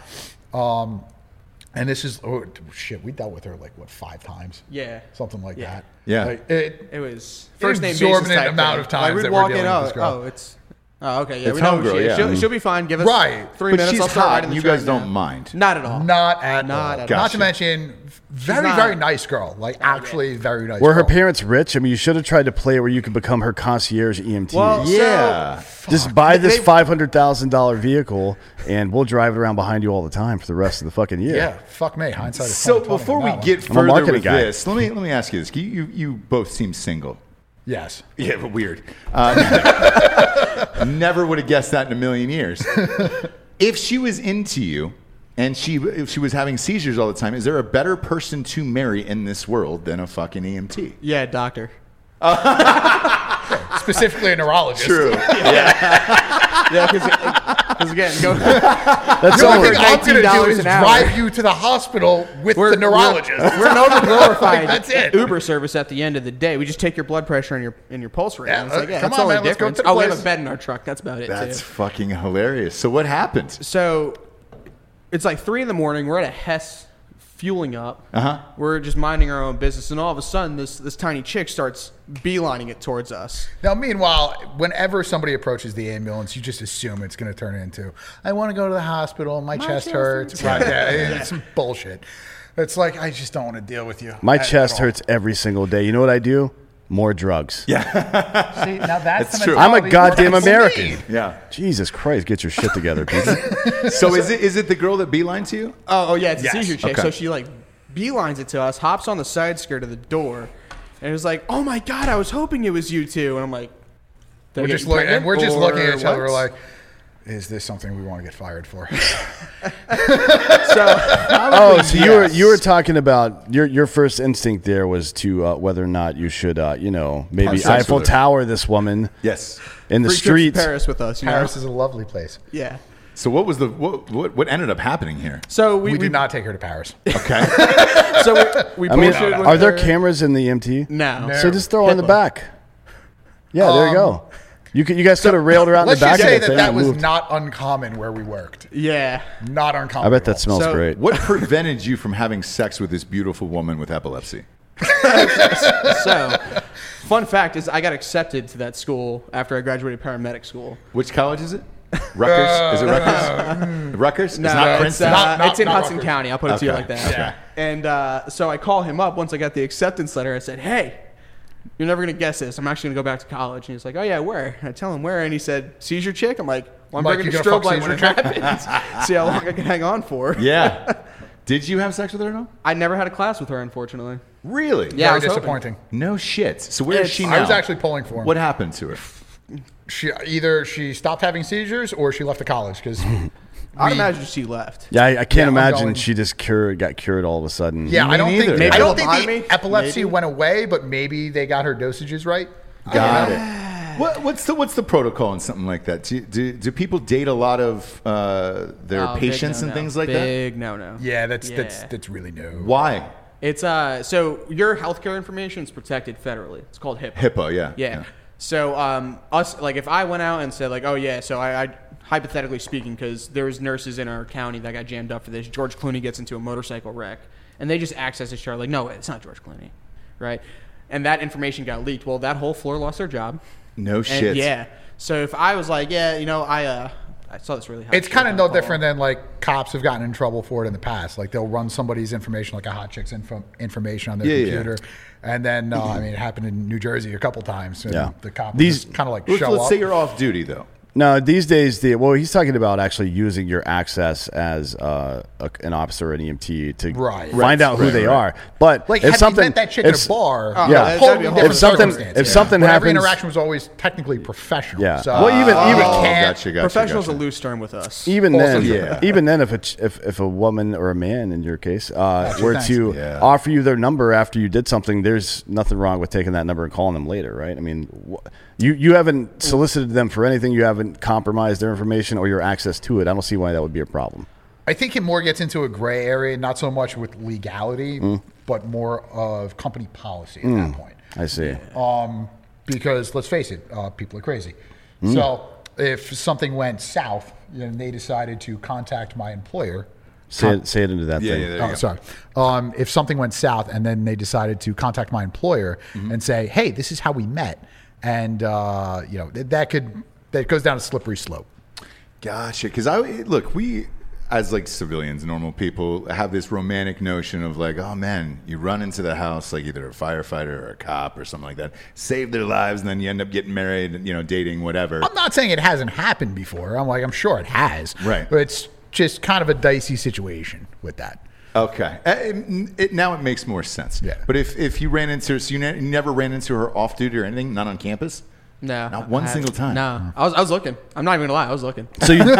Um, and this is oh, shit. We dealt with her like what five times? Yeah. something like Yeah. that. Yeah. Like, it, It was first name basis exorbitant type amount thing. of times Like, we'd that we're walk in, dealing with oh, this girl. oh, it's oh, okay, yeah, It's we know homegirl, she, yeah. She'll, Mhm. she'll be fine. Give us Right. three But minutes. she's I'll start hot, riding and the you train guys don't now. mind. Not at all. Not at Not all. at all. Not Gotcha. to mention, very, not- very nice girl. Like, actually, very nice Were her girl. parents rich? I mean, you should have tried to play it where you could become her concierge E M T. Well, Yeah. Just buy this They- five hundred thousand dollar vehicle, and we'll drive it around behind you all the time for the rest of the fucking year. Yeah, fuck me. Hindsight is So twenty twenty before on we that one. get I'm a further marketing with guy. this, let me let me ask you this. You you, you both seem single. Yes. Yeah, but weird. Um, never would have guessed that in a million years. If she was into you and she if she was having seizures all the time, is there a better person to marry in this world than a fucking E M T? Yeah, doctor. Specifically a neurologist. True. Yeah, because again, go, That's The all. only thing I'm going to do nineteen dollars is an hour. drive you to the hospital with the neurologist. We're, we're an overglorified That's it. Uber service at the end of the day. We just take your blood pressure and your and your pulse rate. Yeah, And it's like, uh, yeah, come that's on, the only man, let's go difference. to the Oh, we have place. a bed in our truck. That's about it. That's too. fucking hilarious. So what happened? So it's like three in the morning. We're at a Hess fueling up. Uh-huh. We're just minding our own business, and all of a sudden, this this tiny chick starts beelining it towards us. Now, meanwhile, whenever somebody approaches the ambulance, you just assume it's going to turn into, I want to go to the hospital, my, my chest, chest hurts. Right, yeah, it's some bullshit. It's like, I just don't want to deal with you. My at, chest at all. hurts every single day. You know what I do? More drugs. Yeah. See, now that's, That's the true. I'm a mentality goddamn most American. need. Yeah. Jesus Christ, get your shit together, people. So is it is it the girl that beeline to you? Oh, oh yeah, it's Yes. a seizure chick. Okay. So she like beelines it to us, hops on the side skirt of the door, and it was like, "Oh my god, I was hoping it was you two." And I'm like, We're just, look, and we're just looking at each other. We're like, is this something we want to get fired for? Oh, so you were you were talking about your your first instinct there was to uh, whether or not you should uh, you know maybe Have sex Eiffel with her. Tower this woman Yes. in the Free trips to streets. Paris with us. You Paris know? is a lovely place. Yeah. So what was the what what, what ended up happening here? So We, we, did not take her to Paris. Okay. So we, we I mean, bullshitted with are there her. cameras in the E M T? No. So just throw her in the HIPAA. back. Yeah, there you go. You could, you guys could have railed her out in the Let's back. just say of the that thing that and was moved. not uncommon where we worked. Yeah. Not uncommon. I bet at that all. smells So- great. What prevented you from having sex with this beautiful woman with epilepsy? So, fun fact is, I got accepted to that school after I graduated paramedic school. Which college is it? Rutgers? Is it Rutgers? Rutgers? No, it's not it's, Princeton? uh, Not- not- it's in not Hudson Rutgers. County. I'll put it to you Okay. like that. Okay. And uh, so I call him up once I got the acceptance letter. I said, "Hey, you're never gonna guess this. I'm actually gonna go back to college." And he's like, "Oh yeah, where?" And I tell him where, and he said, "Seizure chick." I'm like, "Well, I'm Mike, bringing you a gonna strobe fuck light when it seizure happens. See how long I can hang on for." Yeah. Did you have sex with her or no? I never had a class with her, unfortunately. Really? Yeah, I Very was hoping. disappointing. No shit. So where is It's- she now? I was actually pulling for him. What happened to her? She either she stopped having seizures or she left the college because I'd imagine she left. Yeah, I, I can't Yeah, I'm imagine going- she just cured, got cured all of a sudden. yeah, Me I don't neither. think Maybe I don't think the lobotomy? epilepsy Maybe. went away, but maybe they got her dosages right. Got it. What, what's the what's the protocol in something like that? Do, do, do people date a lot of uh, their Oh, big patients and no-no. things like Big no no. Yeah, that's that's Yeah. that's really new. that? Why? It's uh so your healthcare information is protected federally. It's called HIPAA. HIPAA, yeah. Yeah. So um us like if I went out and said like, oh yeah, so I, I hypothetically speaking, because there was nurses in our county that got jammed up for this. George Clooney gets into a motorcycle wreck, and they just access his chart like, no, it's not George Clooney, right? And that information got leaked. Well, that whole floor lost their job. No And shit. yeah. So if I was like, yeah, you know, I uh I saw this really hot It's chick kind of on no call. different than like cops have gotten in trouble for it in the past. Like they'll run somebody's information, like a hot chick's info, information on their Yeah, yeah. computer, and then uh, I mean it happened in New Jersey a couple times. And Yeah. the cop These- just kind of like Let's, show let's up. say you're off duty though. No, these days, the well, he's talking about actually using your access as uh, a, an officer or an E M T to Right. find Right, out who right, they right. are. But like, if had something, you met that chick at if- a bar, Oh, yeah. that'd totally be a whole different If something- circumstance. if something But every happens- interaction was always technically professional. Yeah. So, Well, even- uh, even- you Oh, can't. gotcha, gotcha, Professional's gotcha. a loose term with us. Even Also then, true. Yeah. even then, if a ch- if if a woman or a man in your case uh, Gotcha, were thanks. to Yeah. offer you their number after you did something, there's nothing wrong with taking that number and calling them later, right? I mean, wh- you you haven't solicited them for anything, you haven't compromised their information or your access to it. I don't see why that would be a problem. I think it more gets into a gray area, not so much with legality, Mm. but more of company policy at that point. I see. Um, because let's face it, uh, people are crazy. Mm. So if something went south and they decided to contact my employer, Say it, say it into that Yeah, thing. yeah, there you oh, go. sorry. Um, if something went south and then they decided to contact my employer Mm-hmm. and say, "Hey, this is how we met," and uh, you know th- that could that goes down a slippery slope. Gotcha. Because I look, we as like civilians, normal people, have this romantic notion of like, oh man, you run into the house like either a firefighter or a cop or something like that, save their lives, and then you end up getting married, you know, dating, whatever. I'm not saying it hasn't happened before. I'm like, I'm sure it has. Right. But it's just kind of a dicey situation with that. Okay. Uh, It, it, now it makes more sense. Yeah. But if, if you ran into her, so you, ne- you never ran into her off duty or anything, not on campus? No. Not one I single time. No. I was I was looking. I'm not even gonna lie, I was looking. So you,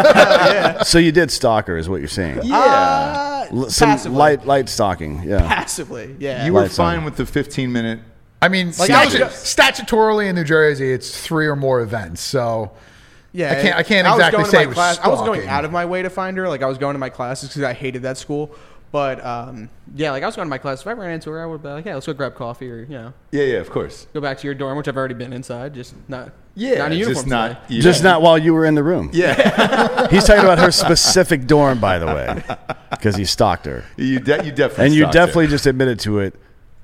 so you did stalker, is what you're saying? Yeah. Uh, L- Some passively. light light stalking. Yeah. Passively, yeah. you were Lights fine on. with the fifteen minute. I mean, Like, statu- I was- statutorily in New Jersey, it's three or more events. So Yeah, I can't- I can't was exactly going to say my it was class. I was going stalking. out of my way to find her. Like I was going to my classes because I hated that school. But um, yeah, like I was going to my class. If I ran into her, I would be like, "Yeah, let's go grab coffee," or you know, Yeah, yeah, of course. go back to your dorm, which I've already been inside. Just not, Yeah, not in a uniform. just not. today. Yeah. Just not while you were in the room. Yeah, He's talking about her specific dorm, by the way, because he stalked her. you, de- you definitely. And you stalked her. definitely just admitted to it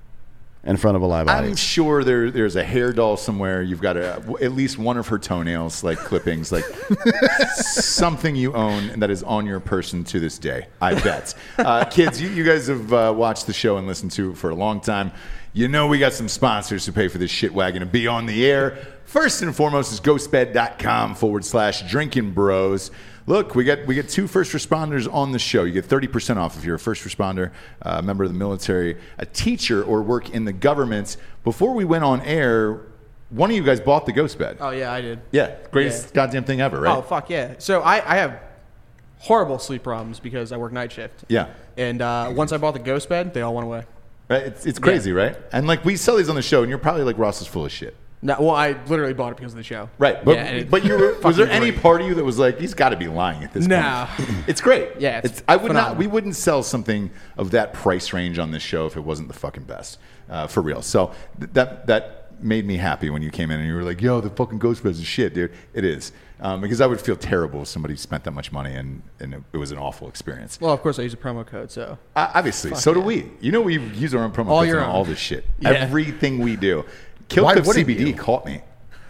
in front of a live I'm audience. sure there there's a hair doll somewhere. You've got a, at least one of her toenails, like clippings, like something you own and that is on your person to this day. I bet. Uh, kids, you, you guys have uh, watched the show and listened to it for a long time. You know we got some sponsors who pay for this shit wagon to be on the air. First and foremost is ghostbed.com forward slash drinking bros. Look, we got we get two first responders on the show. You get thirty percent off if you're a first responder, uh, a member of the military, a teacher, or work in the government. Before we went on air, one of you guys bought the ghost bed. Oh yeah, I did. Yeah, greatest Yeah. goddamn thing ever, right? Oh fuck yeah! So I, I have horrible sleep problems because I work night shift. Yeah. And uh, once I bought the ghost bed, they all went away. Right? It's, it's crazy, right? And like we sell these on the show, and you're probably like, Ross is full of shit. No, well, I literally bought it because of the show. Right, but Yeah, and it- but you were, was there fucking any great. part of you that was like, he's got to be lying at this No. point? It's great. Yeah, it's I would not. phenomenal. We wouldn't sell something of that price range on this show if it wasn't the fucking best, uh, for real. So th- that that made me happy when you came in and you were like, "Yo, the fucking ghost bed is shit, dude." It is, um, because I would feel terrible if somebody spent that much money and and it, it was an awful experience. Well, of course I use a promo code, so Uh, obviously, so do yeah. we. You know, we use our own promo All codes your on own. all this shit. Yeah. Everything we do. Kill Why Cliff wouldn't C B D you? caught me.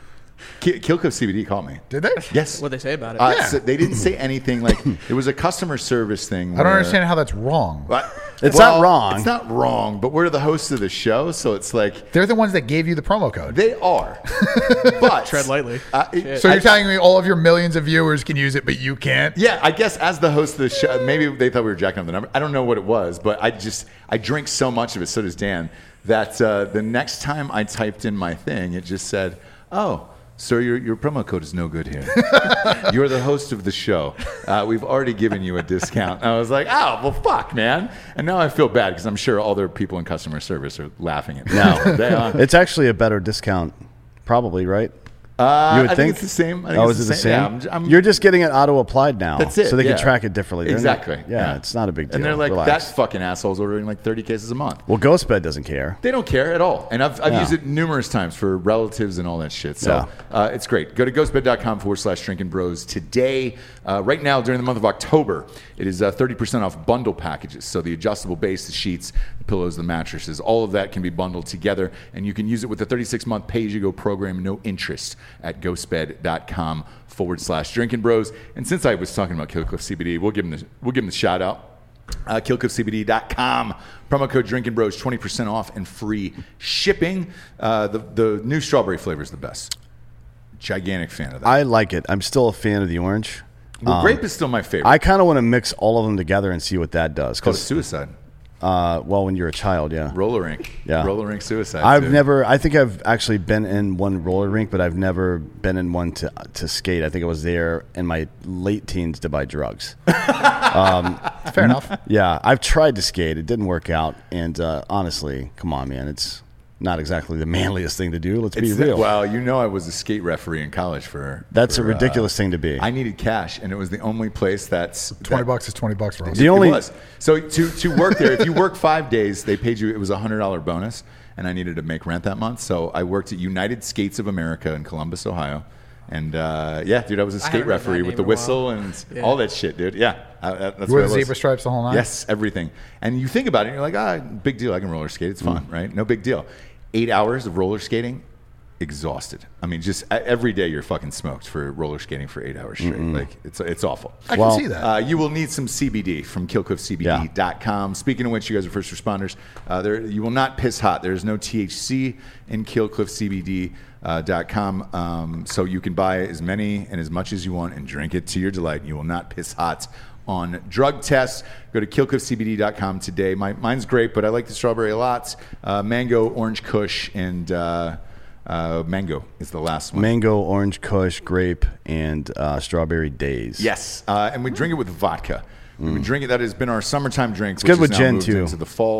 Ki- Kill Cliff C B D caught me. Did they? Yes. what they say about it? Uh, Yeah. so they didn't say anything. Like it was a customer service thing. I don't where- understand how that's wrong. What? It's Well, not wrong. It's not wrong, but we're the hosts of the show, so it's like They're the ones that gave you the promo code. they are. But Tread lightly. Uh, it- So you're I- telling me all of your millions of viewers can use it, but you can't? Yeah, I guess as the host of the show, maybe they thought we were jacking up the number. I don't know what it was, but I just I drink so much of it. So does Dan. That uh, the next time I typed in my thing, it just said, "Oh, sir, your your promo code is no good here. You're the host of the show. Uh, we've already given you a discount." And I was like, "Oh, well, fuck, man." And now I feel bad because I'm sure all their people in customer service are laughing at me. No. they are. It's actually a better discount, probably, right? Uh, You would I think? it's the same. I think Oh, it's is it the same? Yeah, I'm, I'm, You're just getting it auto applied now. That's it, So they yeah. can track it differently. They're not- exactly. yeah, it's not a big deal. And they're like, Relax. "That fucking asshole's ordering like thirty cases a month." Well, Ghostbed doesn't care. They don't care at all. And I've, I've Yeah. used it numerous times for relatives and all that shit. So Yeah. uh, it's great. Go to ghostbed.com forward slash drinking bros today. Uh, right now, during the month of October, it is uh, thirty percent off bundle packages. So the adjustable base, the sheets, the pillows, the mattresses, all of that can be bundled together. And you can use it with the thirty-six month pay-as-you-go program, no interest, at ghostbed.com forward slash drinking bros. And since I was talking about Kill Cliff C B D, we'll give them the, we'll give them the shout out. Uh, kill cliff c b d dot com, promo code Drinking Bros, twenty percent off and free shipping. Uh, the, the new strawberry flavor is the best. Gigantic fan of that. I like it. I'm still a fan of the orange. well, Um, grape is still my favorite. I kind of want to mix all of them together and see what that does. Called 'Cause, suicide. uh, well, when you're a child, yeah. Roller rink. Yeah. Roller rink suicide. I've too. never. I think I've actually been in one roller rink, but I've never been in one to to skate. I think I was there in my late teens to buy drugs. Fair enough. Yeah, I've tried to skate. It didn't work out, and uh, honestly, come on, man, it's not exactly the manliest thing to do. Let's be It's- real. Well, you know I was a skate referee in college for. That's for, a ridiculous uh, thing to be. I needed cash, and it was the only place that's twenty that- bucks is twenty bucks, Ross. The only- it was. So to, to work there, if you work five days, they paid you, it was a one hundred dollars bonus, and I needed to make rent that month. So I worked at United Skates of America in Columbus, Ohio. And uh, yeah, dude, I was a skate haven't heard referee that with the name in a whistle while. and Yeah. all that shit, dude. Yeah, I, I, that's You what wore I the was. zebra stripes the whole night? Yes, everything. And you think about it, and you're like, ah, big deal. I can roller skate. It's fun, right? No big deal. Eight hours of roller skating, exhausted. I mean, just uh, every day you're fucking smoked for roller skating for eight hours straight. Like it's it's awful. I Well, can see that. Uh, you will need some C B D from kill cliff c b d dot com. Speaking of which, you guys are first responders. Uh, there, you will not piss hot. There is no T H C in kill cliff c b d dot com, um, so you can buy as many and as much as you want and drink it to your delight. You will not piss hot on drug tests. Go to kill cliff c b d dot com today. My, mine's great, but I like the strawberry a lot. Uh, mango, orange kush, and uh, uh, mango is the last one. Mango, orange kush, grape, and uh, strawberry days. Yes, uh, and we drink it with vodka. We would drink it. That has been our summertime drink. It's good with gin, too. Into the fall,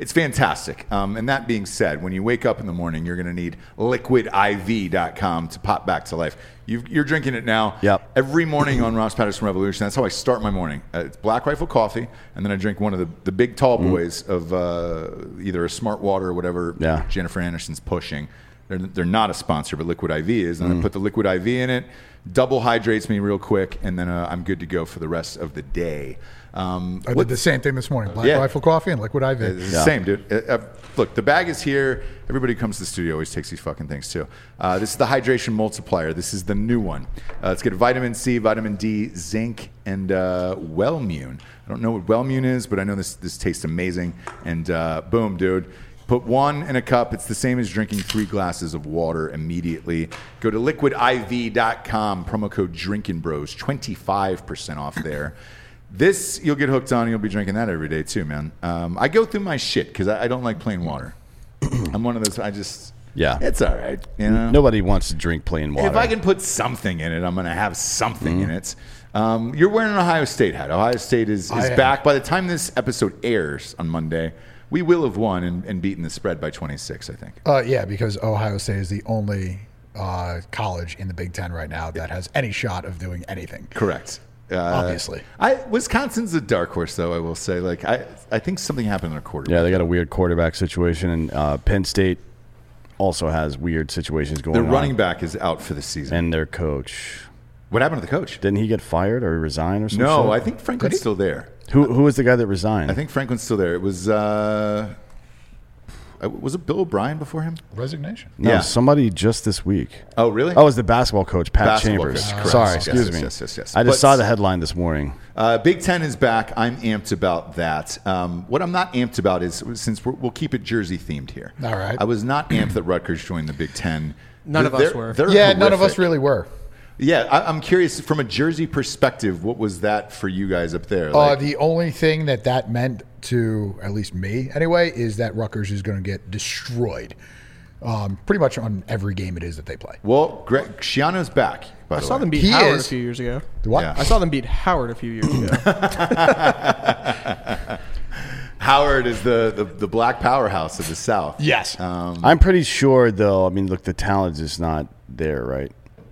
It's fantastic. Um, and that being said, when you wake up in the morning, you're going to need liquid I V dot com to pop back to life. You've, you're drinking it now. Yep. Every morning on Ross Patterson Revolution, that's how I start my morning. Uh, it's Black Rifle coffee, and then I drink one of the, the big tall boys of uh, either a Smart Water or whatever Yeah. Jennifer Anderson's pushing. They're, they're not a sponsor, but Liquid I V is. And I put the Liquid I V in it, double hydrates me real quick, and then uh, I'm good to go for the rest of the day. Um, I did the same thing this morning. Black Yeah. Rifle coffee and liquid I V. It's the same, dude. Uh, uh, look, the bag is here. Everybody who comes to the studio always takes these fucking things too. Uh, this is the hydration multiplier. This is the new one. Uh, let's get vitamin C, vitamin D, zinc, and uh, Wellmune. I don't know what Wellmune is, but I know this this tastes amazing. And uh, boom, dude. Put one in a cup. It's the same as drinking three glasses of water immediately. Go to liquid I V dot com, promo code Drinkin' Bros, twenty-five percent off there. This you'll get hooked on. You'll be drinking that every day too, man. Um, I go through my shit because I, I don't like plain water. I'm one of those. I just Yeah. it's all right. You know, Nobody wants to drink plain water. if I can put something in it, I'm going to have something in it. Um, you're wearing an Ohio State hat. Ohio State is, I is am. back. By the time this episode airs on Monday, we will have won and, and beaten the spread by twenty-six, I think. Uh, yeah, because Ohio State is the only uh, college in the Big Ten right now that has any shot of doing anything. Correct. Uh, Obviously. I, Wisconsin's a dark horse, though, I will say. Like I, I think something happened in a quarterback. Yeah, they got a weird quarterback situation, and uh, Penn State also has weird situations going Their on. running back is out for the season. and their coach. What happened to the coach? Didn't he get fired or resign or something? No, I think Franklin's still there. Who who was the guy that resigned? I think Franklin's still there. It was, uh, was it Bill O'Brien before him? Resignation. no, yeah. somebody just this week. Oh, really? Oh, it was the basketball coach, Pat Basketball Chambers. coach, correct. Sorry, Yes, excuse yes, me. yes, yes, yes. I just But- saw the headline this morning. Uh, Big Ten is back. I'm amped about that. Um, what I'm not amped about is, since we're, we'll keep it Jersey themed here. All right. I was not amped that Rutgers joined the Big Ten. None They're- of us they're- were. they're Yeah, none of us horrific. really were. Yeah, I, I'm curious from a Jersey perspective. What was that for you guys up there? Uh, Like, the only thing that that meant to, at least me anyway, is that Rutgers is going to get destroyed. Um, pretty much on every game it is that they play. well, Greg Schiano's back. By I the saw way. them beat He Howard is. a few years ago. What? Yeah. I saw them beat Howard a few years ago. Howard is the, the the black powerhouse of the South. Yes. Um, I'm pretty sure, though. I mean, look, the talent is not there, right?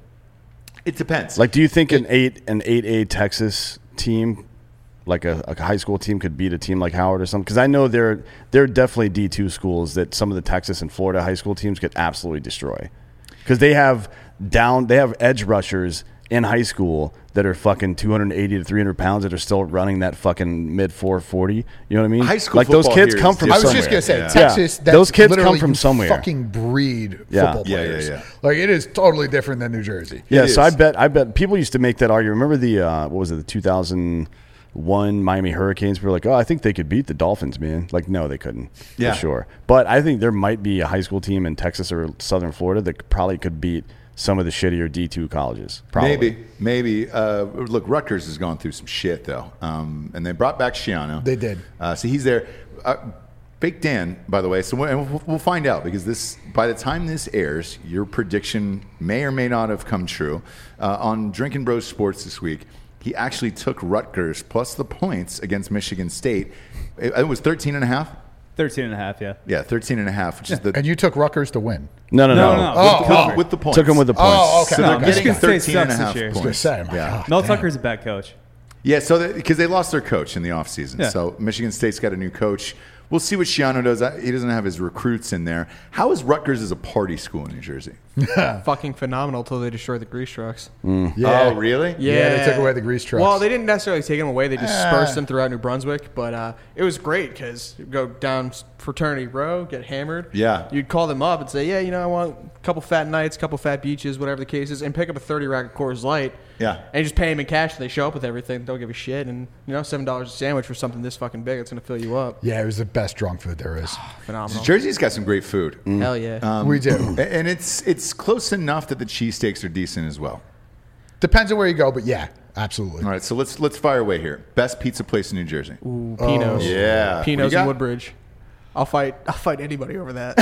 it depends. Like, do you think an eight an eight A Texas team, like a, a high school team, could beat a team like Howard or something? Because I know there there are definitely D two schools that some of the Texas and Florida high school teams could absolutely destroy, because they have down they have edge rushers in high school that are fucking two eighty to three hundred pounds that are still running that fucking mid four forty. You know what I mean? High school like those football kids here come is from I was somewhere. just gonna say Yeah. Texas. Yeah. That's Those kids come literally from you somewhere. Fucking breed Yeah. football Yeah, yeah, players. yeah. Like it is totally different than New Jersey. Yeah, It so I is. bet I bet people used to make that argument. Remember the uh, what was it, the two thousand one Miami Hurricanes? We were like, oh, I think they could beat the Dolphins, man. Like, no, they couldn't. Yeah. For sure. But I think there might be a high school team in Texas or Southern Florida that probably could beat some of the shittier D two colleges. Probably. Maybe, maybe. Uh, look, Rutgers has gone through some shit though, um, and they brought back Schiano. They did. Uh, so he's there. Uh, Fake Dan, by the way. So we'll, we'll find out because this, by the time this airs, your prediction may or may not have come true. Uh, on Drinkin' Bros Sports this week, he actually took Rutgers plus the points against Michigan State. It, it was thirteen and a half. thirteen and a half, yeah. Yeah, thirteen and a half, which is the And you took Rutgers to win. No, no, no. No, no, no. Oh, with, oh. with the points. Took them with the points. Oh, okay. So they're okay. getting Michigan State thirteen and a sucks half this year. points. I was gonna say, my yeah. God. Mel Damn. Tucker's a bad coach. Yeah, so because they lost their coach in the offseason. Yeah. So Michigan State's got a new coach. We'll see what Schiano does. He doesn't have his recruits in there. How is Rutgers as a party school in New Jersey? Fucking phenomenal till they destroyed the grease trucks. Yeah. Oh, really? Yeah, they took away the grease trucks. Well, they didn't necessarily take them away. They just dispersed them throughout New Brunswick. But uh, it was great because you go down fraternity row, get hammered. Yeah. You'd call them up and say, yeah, you know, I want a couple fat nights, a couple fat beaches, whatever the case is, and pick up a thirty rack of Coors Light. Yeah. And you just pay them in cash. And they show up with everything. Don't give a shit. And, you know, seven dollars a sandwich for something this fucking big. It's going to fill you up. Yeah, it was the best drunk food there is. Phenomenal. Jersey's got some great food. Hell yeah. Um, We do. a- And it's it's close enough that the cheesesteaks are decent as well. Depends on where you go, but yeah, absolutely. All right, so let's let's fire away here. Best pizza place in New Jersey. Ooh, Pino's. Yeah. What do you Pino's got? in Woodbridge. I'll fight. I'll fight anybody over that.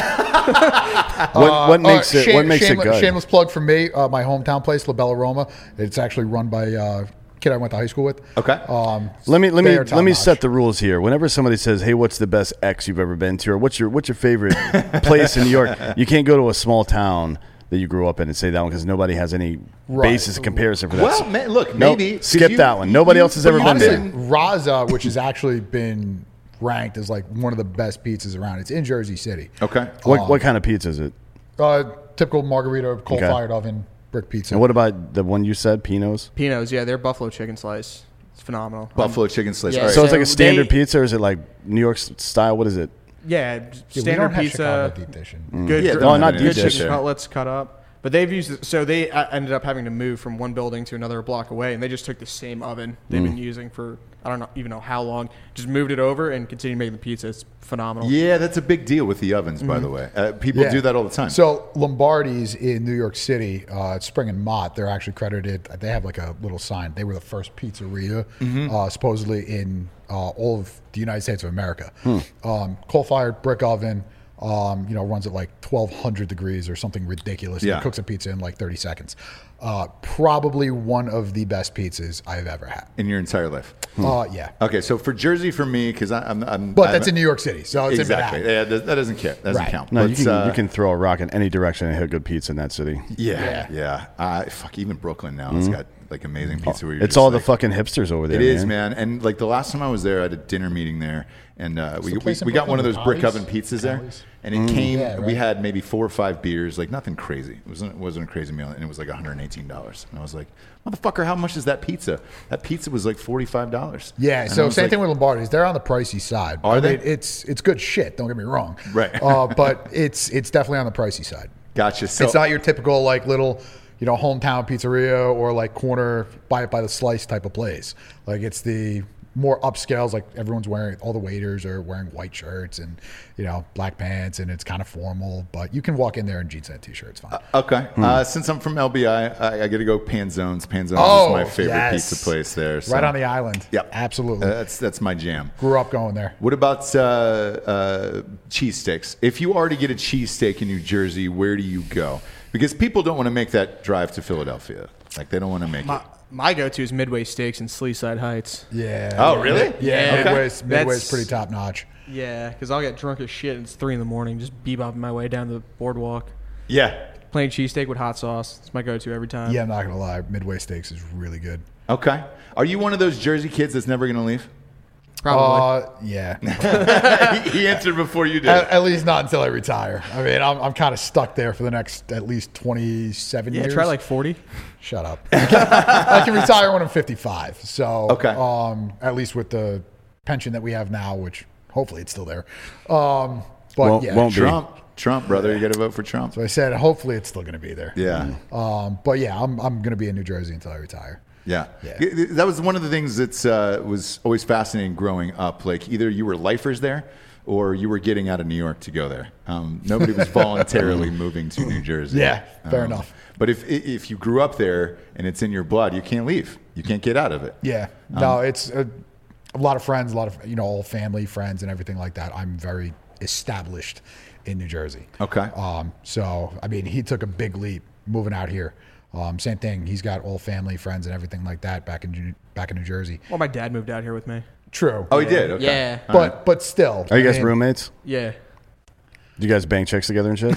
What, what makes Uh, it? shame- What makes it shameless, good? Shameless plug from me. Uh, my hometown place, La Bella Roma. It's actually run by uh, kid I went to high school with. Okay. Um, Let me let they me are let me top-notch. set the rules here. Whenever somebody says, "Hey, what's the best X you've ever been to?" or "What's your what's your favorite place in New York?" You can't go to a small town that you grew up in and say that one because nobody has any Right. basis of comparison for that. Well, man, look, Nope, maybe 'cause skip you- that one. Nobody you- else has but ever you been live there. in- Raza, which has actually been ranked as like one of the best pizzas around. It's in Jersey City. Okay. What what kind of pizza is it? Uh, typical margarita, coal-fired Okay. oven, brick pizza. And what about the one you said, Pino's? Pino's, yeah, their buffalo chicken slice. It's phenomenal. Buffalo chicken slice. Yeah, All right. So it's like a So standard they- pizza, or is it like New York s- style? What is it? Yeah, Yeah, we standard don't have pizza. Chicago deep dish. in- Good, Yeah, gr- don't Oh, not have good any deep chicken dish. there. cutlets cut up. But they've used so they uh, ended up having to move from one building to another block away, and they just took the same oven they've Mm. been using for I don't know even know how long. Just moved it over and continued making the pizza. It's phenomenal. Yeah, that's a big deal with the ovens, by the way. Uh, people Yeah. do that all the time. So Lombardi's in New York City, uh, at Spring and Mott, they're actually credited. They have like a little sign. They were the first pizzeria, Mm-hmm. uh, supposedly in uh, all of the United States of America. Hmm. Um, coal-fired brick oven. Um, you know, runs at like twelve hundred degrees or something ridiculous. Yeah. And cooks a pizza in like thirty seconds. Uh, probably one of the best pizzas I've ever had. in your entire life. Uh, yeah. Okay, so for Jersey, for me, because I'm, I'm, But I'm, that's in New York City, so it's exactly. in Manhattan. Yeah, that, that doesn't count. That doesn't Right. count. No, But, you can uh, you can throw a rock in any direction and hit good pizza in that city. Yeah, yeah. Uh, fuck, even Brooklyn now has got like amazing pizza. Where you're It's just all like, the fucking hipsters over there. It is, man. And like the last time I was there, I had a dinner meeting there, and uh, we, the we, place in we got one of Brooklyn those with brick oven Cowie's? pizzas there, Cowie's? and it came. Yeah, We right. had maybe four or five beers, like nothing crazy. It wasn't it wasn't a crazy meal, and it was like one hundred eighteen dollars. And I was like, motherfucker, how much is that pizza? That pizza was like forty-five dollars. Yeah, And I so was same like, thing with Lombardi's. They're on the pricey side. Are I they? mean, it's it's good shit. Don't get me wrong. Right. Uh, but it's it's definitely on the pricey side. Gotcha. So It's not your typical like little, you know, hometown pizzeria or like corner buy it by the slice type of place. Like it's the more upscales. Like everyone's wearing, all the waiters are wearing white shirts and you know black pants, and it's kind of formal. But you can walk in there in jeans and a t-shirt. It's fine. Okay. Hmm. Uh, since I'm from L B I, I, I got to go Panzones. Panzones Oh, is my favorite yes. pizza place there. So. Right on the island. Yep. Absolutely. Uh, that's that's my jam. Grew up going there. What about uh, uh, cheesesteaks? If you are to get a cheesesteak in New Jersey, where do you go? Because people don't want to make that drive to Philadelphia. Like they don't want to make My, it. my go-to is Midway Steaks in Sleeside Heights. Yeah. Oh, really? Yeah. Yeah. Midway's, Midway's That's- pretty top notch. Yeah, because I'll get drunk as shit. And it's three in the morning, just bebopping my way down the boardwalk. Yeah. Plain cheesesteak with hot sauce. It's my go-to every time. Yeah, I'm not gonna lie. Midway Steaks is really good. Okay. Are you one of those Jersey kids that's never going to leave? Probably. Uh, yeah. he answered before you did. at, at least not until I retire. I mean, I'm, I'm kind of stuck there for the next at least twenty-seven yeah, years. try like forty. Shut up. I can retire when I'm fifty-five. So, Okay. um, at least with the pension that we have now, which hopefully it's still there. Um, but Won't- yeah, won't be. Trump. Trump, brother. You got to vote for Trump. so I said hopefully it's still going to be there. Yeah. Um, but yeah, I'm I'm going to be in New Jersey until I retire. Yeah. Yeah. That was one of the things that uh, was always fascinating growing up. Like either you were lifers there or you were getting out of New York to go there. Um, nobody was voluntarily moving to New Jersey. Yeah, fair Um, enough. But if if you grew up there and it's in your blood, you can't leave. You can't get out of it. Yeah. No, it's a, a lot of friends, a lot of, you know, all family, friends, and everything like that. I'm very established in New Jersey. Okay. Um, so, I mean, he took a big leap moving out here. Um, same thing. He's got all family, friends, and everything like that back in Ju- back in New Jersey. Well, my dad moved out here with me. True. Oh, he did? Okay. Yeah. but but still. Are you I guys mean, roommates? Yeah. Do you guys bang chicks together and shit?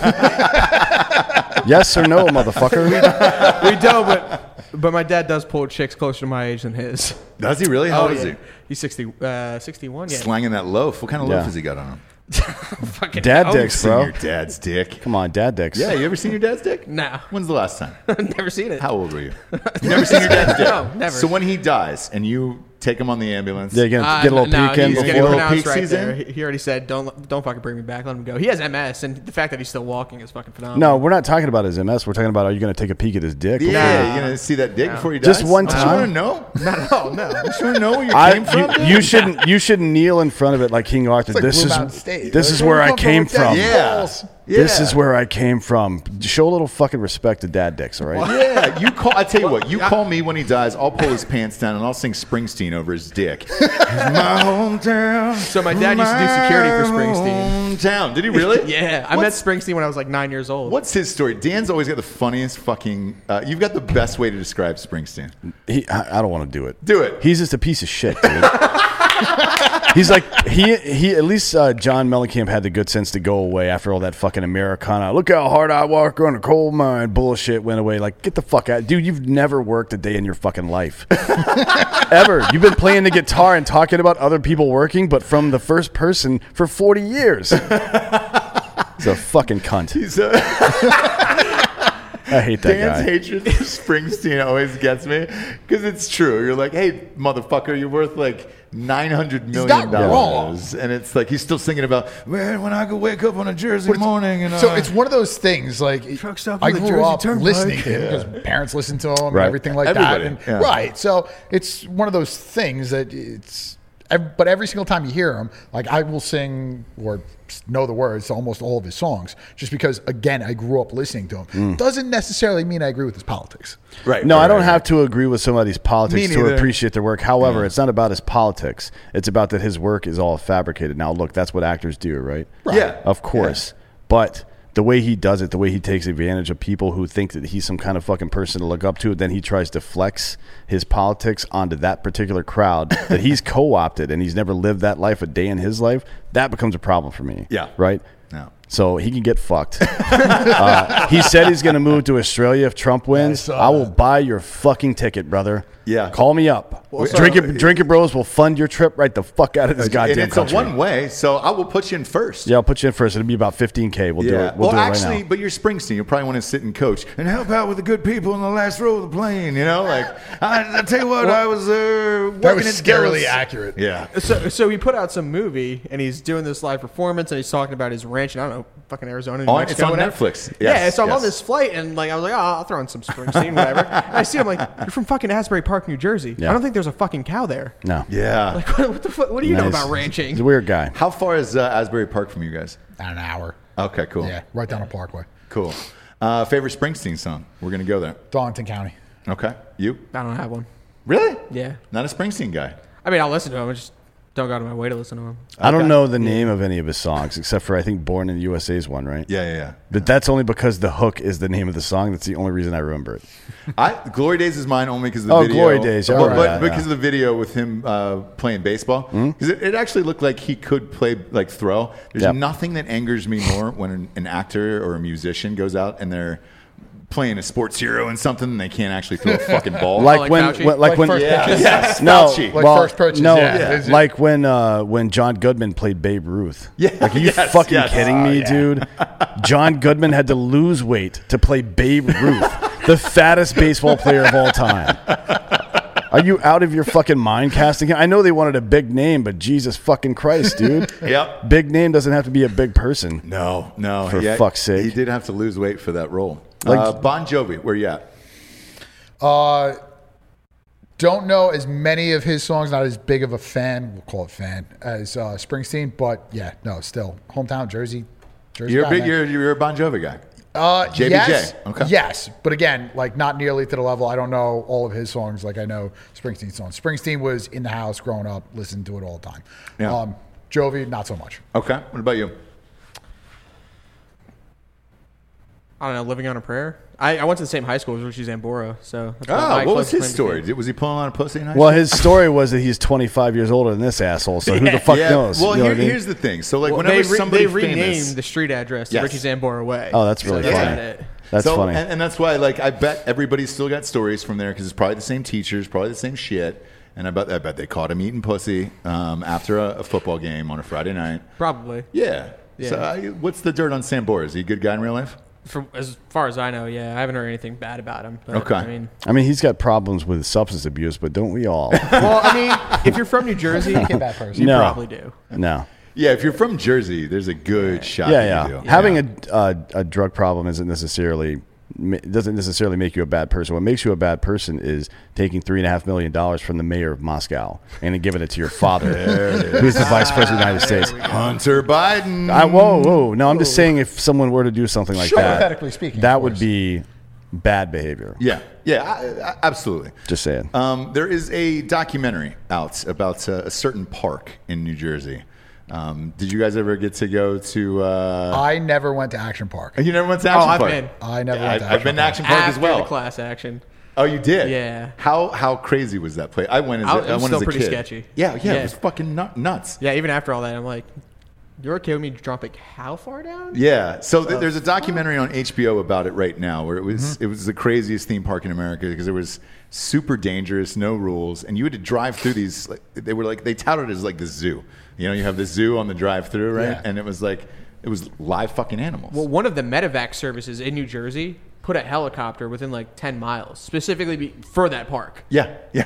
Yes or no, motherfucker? We don't, but but my dad does pull chicks closer to my age than his. Does he really? How old is yeah. he? He's sixty, uh, sixty-one. Yeah. Slanging that loaf. What kind of loaf Yeah. has he got on him? Fucking Dad hell. dicks, Seen bro. your dad's dick. Come on, dad dicks. Yeah, you ever seen your dad's dick? No. When's the last time? Never seen it. How old were you? You never seen your dad's dick? No, never. So when he dies and you take him on the ambulance, Yeah, you're gonna Uh, get a little no, peek in he's before- getting Little before. pronounced peek right season? there. He he already said, "Don't don't fucking bring me back. Let him go." He has M S, and the fact that he's still walking is fucking phenomenal. No, we're not talking about his M S. We're talking about, are you going to take a peek at his dick? yeah, Nah. you're gonna see that dick before he dies. Just one Don't time? You want to know? not at all. No. Just want to know where you I, came from? you, you shouldn't. You shouldn't kneel in front of it like King Arthur. Like this Blue is Mountain State. this Like, is where where you I come from came with that? from. Yeah. Balls. This Yeah. is where I came from. Show a little fucking respect to dad dicks, all right? Yeah, you call. I tell you what, you call me when he dies. I'll pull his pants down and I'll sing Springsteen over his dick. My hometown. So my dad used to do security for Springsteen. Hometown. Did he really? Yeah, I What's- met Springsteen when I was like nine years old. What's his story? Dan's always got the funniest fucking. Uh, you've got the best way to describe Springsteen. He, I, I don't want to do it. Do it. He's just a piece of shit, dude. He's like he he. At least uh, John Mellencamp had the good sense to go away after all that fucking Americana. Look how hard I work on a coal mine bullshit went away. Like, get the fuck out, dude. You've never worked a day in your fucking life, ever. You've been playing the guitar and talking about other people working, but from the first person for forty years. He's a fucking cunt. He's a. I hate that Dan's guy. hatred for Springsteen always gets me because it's true. You're like, hey, motherfucker, you're worth like nine hundred million not dollars, and it's like he's still singing about man when I could wake up on a Jersey morning and So uh, it's one of those things like Truck stop I on the grew Jersey up Turnpike. listening to him because parents listened to him and Right. everything like Everybody, that. And, yeah. Right. So it's one of those things that it's, ev- but every single time you hear him, like I will sing or know the words to almost all of his songs just because, again, I grew up listening to him. Mm. Doesn't necessarily mean I agree with his politics. right. No, right, I don't right, have right. to agree with somebody's politics Me to neither. appreciate their work. However, it's not about his politics. It's about that his work is all fabricated. Now, look, that's what actors do, right? Yeah. Of course. But the way he does it, the way he takes advantage of people who think that he's some kind of fucking person to look up to, then he tries to flex his politics onto that particular crowd that he's co-opted and he's never lived that life a day in his life. That becomes a problem for me. Yeah. Right? No. So he can get fucked. uh, he said he's going to move to Australia if Trump wins. saw I will that. buy your fucking ticket, brother. Yeah. Call me up. Drink it, Drink It Bros will fund your trip right the fuck out of this goddamn and it's country. a one way, so I will put you in first. Yeah, I'll put you in first. It'll be about fifteen K. We'll do Yeah. it. We'll well, do it actually, right now. but you're Springsteen. You probably want to sit and coach and help out with the good people in the last row of the plane. You know, like I, I tell you what, I was uh, working That was at scarily Dell's. accurate. Yeah. So, so he put out some movie and he's doing this live performance and he's talking about his ranch in, I don't know, fucking Arizona, New On- Mexico, it's on whatever. Netflix. yeah, Yes, so I'm yes. on this flight and like I was like, oh, I'll throw in some Springsteen, whatever. And I see him like, you're from fucking Asbury Park, New Jersey. Yeah. I don't think there's a fucking cow there. No. Yeah. Like, what, what the fuck? What do you know Nice. about ranching? He's a weird guy. How far is uh, Asbury Park from you guys? About an hour. Okay, cool. Yeah, right down the Parkway. Cool. Uh, favorite Springsteen song? We're gonna go there. Darlington County. Okay. You? I don't have one. Really? Yeah. Not a Springsteen guy. I mean, I'll listen to him. I just don't go out of my way to listen to him. I don't Okay. know the name of any of his songs except for I think Born in the U S A's one, right? Yeah, yeah, yeah. But that's only because the hook is the name of the song. That's the only reason I remember it. I Glory Days is mine only because of the Oh, video. Glory Days, yeah, But, right, but yeah, because yeah. of the video with him uh, playing baseball, because it, it actually looked like he could play like throw. There's Yep. nothing that angers me more when an, an actor or a musician goes out and they're playing a sports hero and something and they can't actually throw a fucking ball. Like, like when, Fauci? when, like, Like when, first yeah, pitches. yes, no, Fauci. Like well, first pitches, no, yeah. Is it- like when uh, when John Goodman played Babe Ruth. Yeah, like are you yes, fucking yes. kidding me, Oh, yeah. dude? John Goodman had to lose weight to play Babe Ruth, the fattest baseball player of all time. Are you out of your fucking mind casting him? I know they wanted a big name, but Jesus fucking Christ, dude. Yep. Big name doesn't have to be a big person. No, no. For yeah, fuck's sake. He did have to lose weight for that role. Like- uh, Bon Jovi, where you at? Uh, don't know as many of his songs. Not as big of a fan. We'll call it fan as uh, Springsteen, but yeah, no, still hometown Jersey. Jersey. You're a guy, big, man. you're, you're a Bon Jovi guy. Uh, J B J, yes, okay. yes, but again, like not nearly to the level. I don't know all of his songs like I know Springsteen's songs. Springsteen was in the house growing up, listened to it all the time. Yeah. Um, Jovi, not so much. Okay. What about you? I don't know, living on a prayer. I, I went to the same high school as Richie Zambora, so that's Oh, my what was closest his claim to story? fame. Did, was he pulling on a pussy in high Well, school? his story was that he's twenty-five years older than this asshole, so who the fuck yeah. knows? Well, You know here, what I mean? here's the thing. So, like, Well, whenever they, re- somebody they renamed famous, the street address to Yes. Richie Zambora Way. Oh, that's really so funny. that's it. That's so, funny. And, and that's why, like, I bet everybody's still got stories from there because it's probably the same teachers, probably the same shit. And I bet, I bet they caught him eating pussy um, after a, a football game on a Friday night. Probably. Yeah. Yeah. So, I, what's the dirt on Sam Bora? Is he a good guy in real life? For, as far as I know, yeah. I haven't heard anything bad about him. But, Okay. I mean, I mean, he's got problems with substance abuse, but don't we all? well, I mean, if you're from New Jersey, Not a bad person. you No. probably do. No. Yeah, if you're from Jersey, there's a good shot Yeah, that yeah. you do. Having Yeah. a, a a drug problem isn't necessarily It doesn't necessarily make you a bad person. What makes you a bad person is taking three and a half million dollars from the mayor of Moscow and then giving it to your father, who's the vice president of the United States. Hunter Biden. I, whoa, whoa! No, I'm just saying if someone were to do something like Sure. that, Hypothetically speaking, that of would course. be bad behavior. Yeah, yeah, I, I, absolutely. Just saying. Um, there is a documentary out about uh, a certain park in New Jersey. Um, did you guys ever get to go to? Uh, I never went to Action Park. you never went to Oh, Action I've Park? been. I never Yeah, went to I've, Action I've been to Park. Action Park as After well. the class action. Oh, you did? Yeah. How how crazy was that place? I went as a, I- it was I went still as a pretty kid. sketchy. Yeah, yeah, Yeah. it was fucking nut, nuts. Yeah, even after all that, I'm like, you're okay with me dropping how far down? Yeah. So th- there's a documentary on H B O about it right now, where it was Mm-hmm. it was the craziest theme park in America because it was super dangerous, no rules, and you had to drive through these. Like, they were like they touted it as like the zoo. You know, you have the zoo on the drive-through, right? Yeah. And it was like it was live fucking animals. Well, one of the medevac services in New Jersey put a helicopter within like ten miles, specifically be, for that park. yeah, yeah.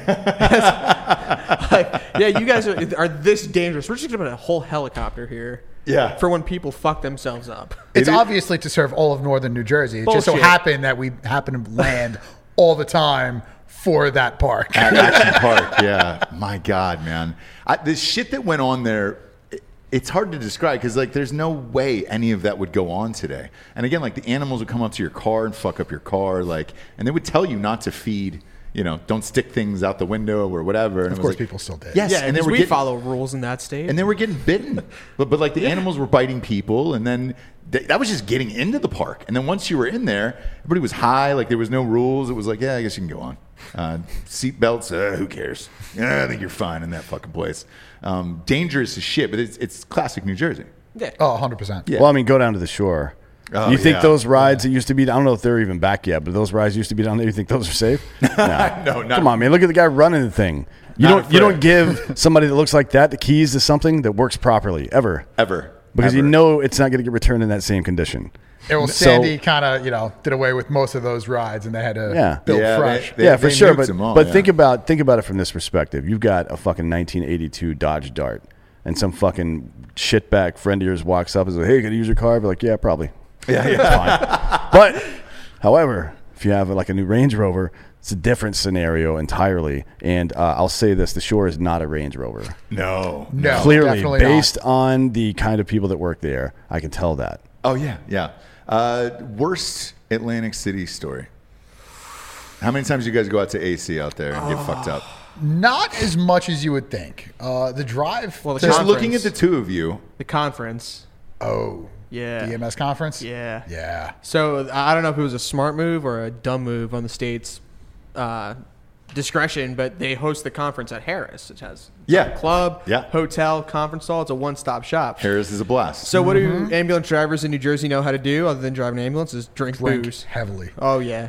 Like, yeah, you guys are, are this dangerous. We're just going to put a whole helicopter here. Yeah. For when people fuck themselves up. It's It is- obviously to serve all of northern New Jersey. It just so Bullshit. happened that we happen to land all the time for that park. At Action Park, yeah. My God, man, I, the shit that went on there, it, it's hard to describe because like there's no way any of that would go on today. And again, like the animals would come up to your car and fuck up your car, like, and they would tell you not to feed. You know, don't stick things out the window or whatever. And Of it was course, like- people still did. Yes, Yeah, and they because were we getting, follow rules in that state. and they were getting bitten. But but like the animals were biting people, and then they, that was just getting into the park. And then once you were in there, everybody was high. Like there was no rules. It was like, yeah, I guess you can go on. Uh, seat belts, uh, who cares? Yeah, I think you're fine in that fucking place. Um, dangerous as shit, but it's it's classic New Jersey. yeah. Oh, one hundred percent. Yeah. Well, I mean, go down to the shore. Oh, you think yeah. those rides that used to be, I don't know if they're even back yet, but those rides used to be down there, you think those are safe? Nah. No, not- Come on, man. Look at the guy running the thing. You Not don't you don't afraid. give somebody that looks like that the keys to something that works properly, ever. Ever. Because Ever. you know it's not going to get returned in that same condition. Yeah, well, So- Sandy kind of, you know, did away with most of those rides, and they had to Yeah. build Yeah, fresh. They- yeah, for they sure. nuked But, them all, but yeah. think about think about it from this perspective. You've got a fucking nineteen eighty-two Dodge Dart, and some fucking shitbag friend of yours walks up and says, "Hey, can I use your car?" Be like, "Yeah, probably." Yeah, yeah, fine. But, however, if you have like a new Range Rover, it's a different scenario entirely. And uh, I'll say this: the Shore is not a Range Rover. No. No, Clearly, definitely based not. on the kind of people that work there, I can tell that. Oh yeah, yeah. Uh, worst Atlantic City story. How many times you guys go out to A C out there and get fucked up? Not as much as you would think. Uh, the drive. Well, the to- Just conference. looking at the two of you. The conference. oh, Yeah. the E M S conference. Yeah. Yeah. So I don't know if it was a smart move or a dumb move on the state's uh, discretion, but they host the conference at Harris, which has Yeah. club, Yeah. hotel, conference hall. It's a one-stop shop. Harris is a blast. So what do ambulance drivers in New Jersey know how to do other than drive an ambulance? Is drink, Drink booze. heavily. Oh yeah.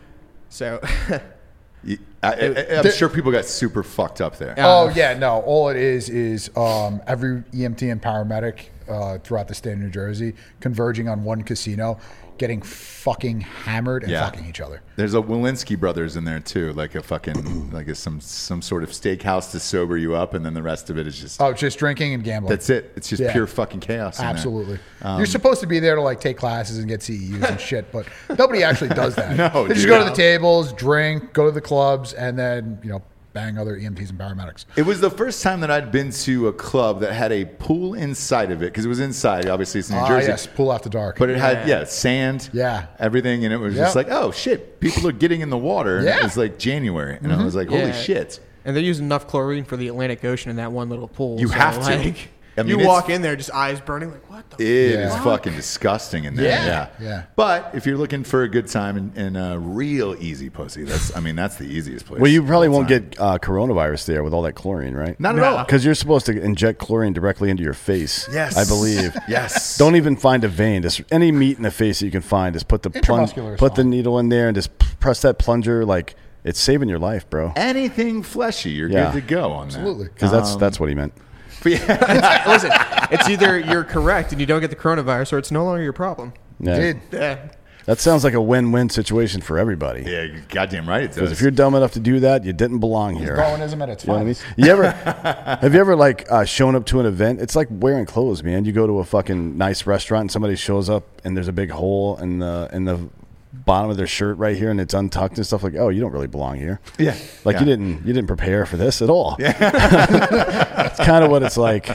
So Y- I, am The- sure people got super fucked up there. Oh yeah, no. All it is is um, every E M T and paramedic uh, throughout the state of New Jersey converging on one casino, getting fucking hammered and Yeah. fucking each other. There's a Walensky brothers in there too, like a fucking like a, some some sort of steakhouse to sober you up, and then the rest of it is just Oh, just drinking and gambling. that's it. It's just Yeah. pure fucking chaos. in there. Absolutely. Um, You're supposed to be there to like take classes and get C E Us and shit, but nobody actually does that. No, they just dude. go to the tables, drink, go to the clubs, and then you know bang other E M Ts and paramedics. It was the first time that I'd been to a club that had a pool inside of it because it was inside. Obviously, it's in New Ah, Jersey. yes, pool after dark. But it had, Yeah. yeah, sand, Yeah. everything, and it was just Yeah. like, oh shit, people are getting in the water. And Yeah. It was like January, and I was like, holy Yeah. shit. and they're using enough chlorine for the Atlantic Ocean in that one little pool. You so, have to. Like, I mean, you it's- walk in there, just eyes burning, like what the. It Yeah. is fucking disgusting in there. Yeah. Yeah. Yeah. But if you're looking for a good time and, and a real easy pussy, that's I mean that's the easiest place. Well, you probably of all won't time. get uh, coronavirus there with all that chlorine, right? Not at No. all. Because you're supposed to inject chlorine directly into your face. Yes. I believe. Yes. Don't even find a vein. Just any meat in the face that you can find. Just put the plunge, Intramuscular is put the fine. needle in there and just p- press that plunger. Like it's saving your life, bro. anything fleshy, you're Yeah. good to go on Absolutely. that. Because that's Um, that's what he meant. but yeah. Listen, it's either you're correct and you don't get the coronavirus, or it's no longer your problem. Yeah. Did Yeah. That sounds like a win-win situation for everybody. Yeah, you're goddamn right it Because does. if you're dumb enough to do that, you didn't belong here. Darwinism at its You know what I mean? finest. You ever have you ever like uh, shown up to an event? It's like wearing clothes, man. You go to a fucking nice restaurant and somebody shows up and there's a big hole in the in the bottom of their shirt right here and it's untucked and stuff like, oh, you don't really belong here. Yeah. Like yeah. you didn't you didn't prepare for this at all. Yeah. It's kind of what it's like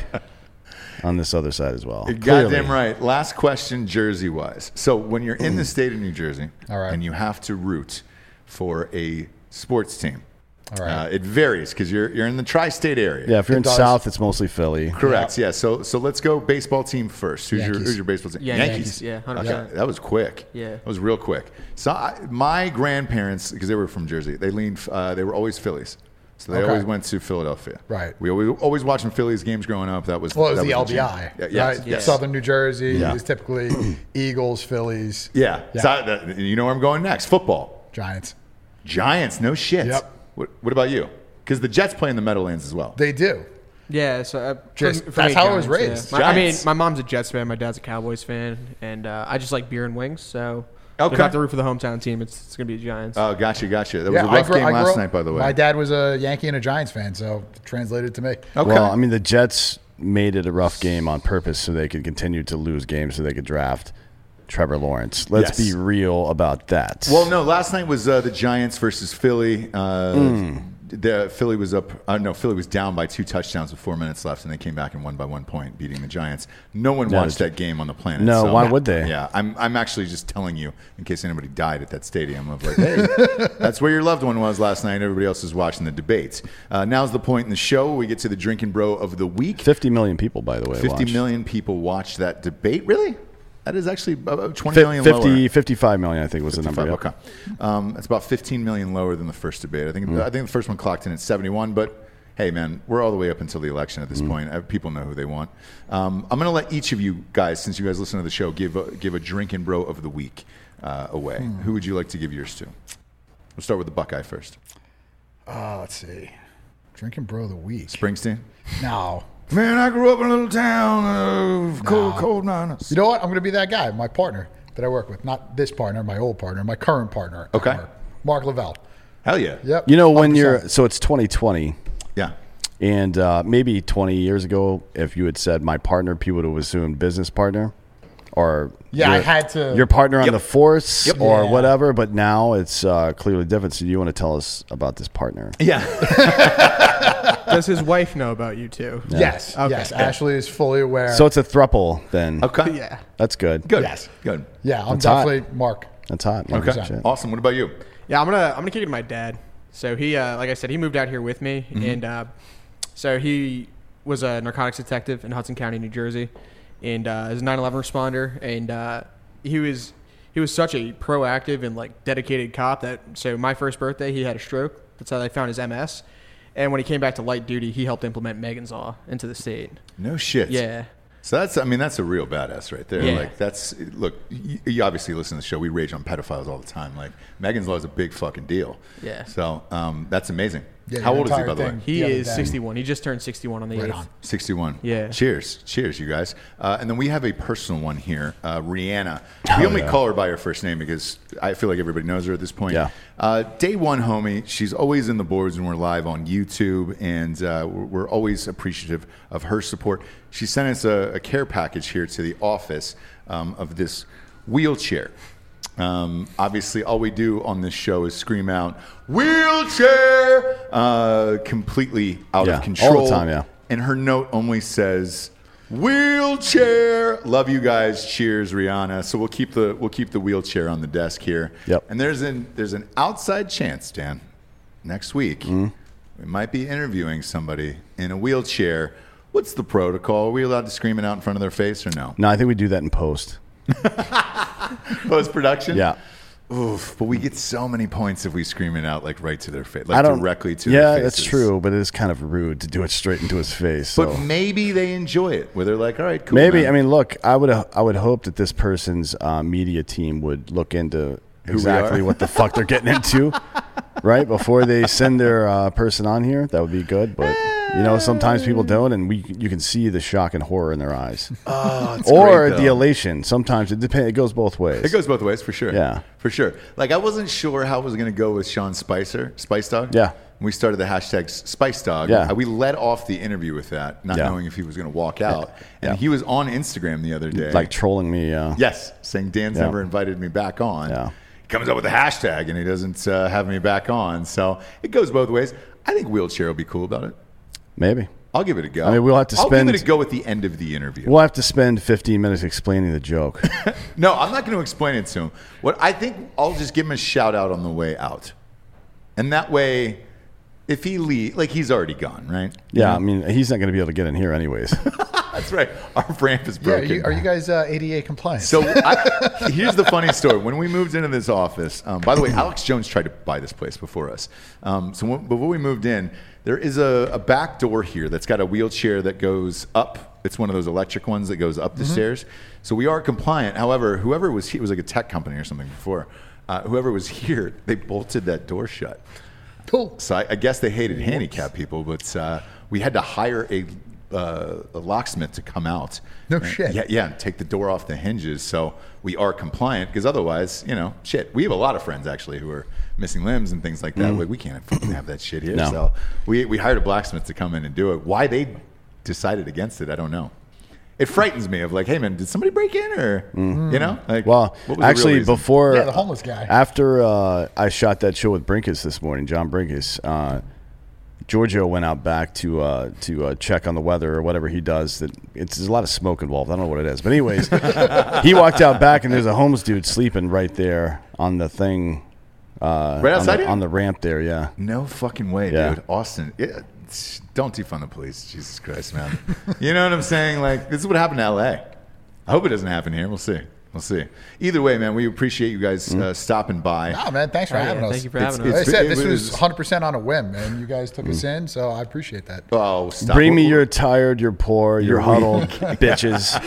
on this other side as well. You're Clearly. goddamn right. Last question, Jersey wise. So when you're in the state of New Jersey, All right. and you have to root for a sports team, All right. uh, it varies because you're you're in the tri-state area. Yeah, if you're It in does. South, it's mostly Philly. Correct. Yeah. So so let's go baseball team first. Who's your Yankees. who's your baseball team? Yeah, Yankees, yeah, one hundred Okay, percent. that was quick. Yeah. that was real quick. So I, my grandparents, because they were from Jersey, they leaned. Uh, they were always Phillies. So they Okay. always went to Philadelphia. Right. We always always watching Phillies games growing up. That was Well, it was that the L jam. B I, Yeah, yes, right? yes. Southern New Jersey Yeah. is typically Eagles, Phillies, Yeah. Yeah. So I- you know where I'm going next? Football. Giants. Giants. No shit. Yep. What, what about you? Because the Jets play in the Meadowlands as well. They do. Yeah, so uh, Just- for- for that's me, how I was Giants, yeah. raised. My- I mean, Giants. my mom's a Jets fan, my dad's a Cowboys fan, and uh, I just like beer and wings. So Okay. if I have to root for the hometown team, it's, it's gonna be the Giants. Oh, gotcha, gotcha. That was Yeah, a rough grew- game grew last up- night, by the way. My dad was a Yankee and a Giants fan, so it translated to me. Okay. Well, I mean, the Jets made it a rough game on purpose so they could continue to lose games so they could draft Trevor Lawrence. Let's Yes. be real about that. Well, no. Last night was uh, the Giants versus Philly. Uh, Hmm. The Philly was up. Uh, no, Philly was down by two touchdowns with four minutes left, and they came back and won by one point, beating the Giants. No one No, watched that game on the planet. No, so- why would they? Yeah, I'm. I'm actually just telling you in case anybody died at that stadium. Of like, hey, that's where your loved one was last night. Everybody else is watching the debates. Uh, now's the point in the show where we get to the drinking bro of the week. fifty million people, by the way, Fifty watched. million people watched that debate. Really? That is actually about twenty Fi- million fifty, lower. fifty-five million, I think, was the number. fifty-five, Yep. Okay, um, it's about fifteen million lower than the first debate. I think. I think the first one clocked in at seventy-one. But hey, man, we're all the way up until the election at this point. Uh, People know who they want. Um, I'm going to let each of you guys, since you guys listen to the show, give a, give a drinking bro of the week uh, away. Who would you like to give yours to? We'll start with the Buckeye first. Uh, let's see. Drinking bro of the week. Springsteen. No. Man, I grew up in a little town of cold, No. cold miners. You know what? I'm going to be that guy, my partner that I work with. Not this partner, my old partner, my current partner. at Okay. work. Mark Lavelle. Hell yeah. Yep. You know, when one hundred you're, percent. so it's twenty twenty, Yeah. and uh, maybe twenty years ago, if you had said my partner, people would have assumed business partner. Or Yeah, I your- had to- your partner on Yep. the force Yep. or Yeah. whatever, but now it's uh, clearly different. So you want to tell us about this partner? Yeah. Does his wife know about you too? Yes. Okay. Yes. Ashley is fully aware. So it's a thruple then. Okay. Yeah. That's good. Good. Yes. Good. yeah, I'm That's hot. definitely Mark. That's hot. Okay. Shit. Awesome. What about you? Yeah, I'm gonna I'm gonna kick it to my dad. So he, uh, like I said, he moved out here with me, Mm-hmm. and uh, so he was a narcotics detective in Hudson County, New Jersey, and uh, is a nine eleven responder, and uh, he was he was such a proactive and like dedicated cop that so my first birthday he had a stroke. That's how they found his M S, and when he came back to light duty, he helped implement Megan's Law into the state. No shit. Yeah. So that's, I mean, that's a real badass right there. Yeah. Like that's, look, you, you obviously listen to the show. We rage on pedophiles all the time. Like Megan's Law is a big fucking deal. Yeah. So um, that's amazing. Yeah, How your old is he, entire by the way? thing. He The other is day. sixty-one. He just turned sixty-one on the Right eighth. on. sixty-one. Yeah. Cheers. Cheers, you guys. Uh, and then we have a personal one here, uh, Rihanna. We only yeah. call her by her first name because I feel like everybody knows her at this point. Yeah. Uh, day one, homie. She's always in the boards when we're live on YouTube, and uh, we're, we're always appreciative of her support. She sent us a, a care package here to the office um, of this wheelchair. Um, obviously, all we do on this show is scream out "wheelchair," uh, completely out Yeah, of all the control. time, yeah. And her note only says "wheelchair." Love you guys. Cheers, Rihanna. So we'll keep the we'll keep the wheelchair on the desk here. Yep. And there's an there's an outside chance, Dan, next week Mm-hmm. we might be interviewing somebody in a wheelchair. What's the protocol? Are we allowed to scream it out in front of their face or no? No, I think we do that in post. Post production. Yeah. Oof, but we get so many points if we scream it out like right to their face, like I don't directly to Yeah, their faces. that's true, but it is kind of rude to do it straight into his face. So. But maybe they enjoy it, where they're like, "All right, cool." Maybe man. I mean, look, I would I would hope that this person's uh, media team would look into we exactly are. what the fuck they're getting into, right before they send their uh, person on here. That would be good, but you know, sometimes people don't, and we you can see the shock and horror in their eyes, Oh, it's or great, the though. elation. Sometimes it depends. It goes both ways. It goes both ways for sure. Yeah. for sure. Like I wasn't sure how it was going to go with Sean Spicer, Spice Dog. Yeah. We started the hashtag Spice Dog. Yeah. We led off the interview with that, not Yeah. knowing if he was going to walk out. And Yeah. he was on Instagram the other day, like trolling me. Uh, yes, saying Dan's Yeah. never invited me back on. Yeah. comes up with a hashtag and he doesn't uh, have me back on. So it goes both ways. I think Wheelchair will be cool about it. Maybe. I'll give it a go. I mean, we'll have to I'll spend- give it a go at the end of the interview. We'll have to spend fifteen minutes explaining the joke. No, I'm not going to explain it to him. What I think, I'll just give him a shout out on the way out. And that way, if he leave, like he's already gone, right? Yeah, I mean, he's not going to be able to get in here anyways. That's right. Our ramp is Yeah, broken. you, are you guys uh, A D A compliant? So I, here's the funny story. When we moved into this office, um, by the way, Alex Jones tried to buy this place before us. Um, so when, before we moved in, there is a, a back door here that's got a wheelchair that goes up. It's one of those electric ones that goes up the Mm-hmm. stairs. So we are compliant. However, whoever was here, it was like a tech company or something before. Uh, whoever was here, they bolted that door shut. Cool. So I, I guess they hated handicapped people, but uh, we had to hire a, uh, a locksmith to come out. No And- shit. Yeah, yeah, and take the door off the hinges so we are compliant. Because otherwise, you know, shit. We have a lot of friends actually who are missing limbs and things like that. We, we can't fucking have that shit here. No. So we we hired a blacksmith to come in and do it. Why they decided against it, I don't know. It frightens me of like, hey man, did somebody break in or you know? Like, Well, what was the real actually, reason? before Yeah, the homeless guy. after uh, I shot that show with Brinkus this morning, John Brinkus, uh, Giorgio went out back to uh, to uh, check on the weather or whatever he does. That it's there's a lot of smoke involved. I don't know what it is, but anyways, he walked out back and there's a homeless dude sleeping right there on the thing, uh, Right on outside the, here? on the ramp there. Yeah, No fucking way, Yeah. dude. Austin, it, don't defund the police. Jesus Christ, man. You know what I'm saying? Like, this is what happened to L A. I hope it doesn't happen here. We'll see. We'll see. Either way, man, we appreciate you guys uh, stopping by. No, man, thanks for Oh, yeah, having us. thank you for It's- having Like I us. it's- said, it this was was- one hundred percent on a whim, and you guys took us in, so I appreciate that. Oh, stop. bring me We'll- your tired, you're poor, you're, You're huddled bitches,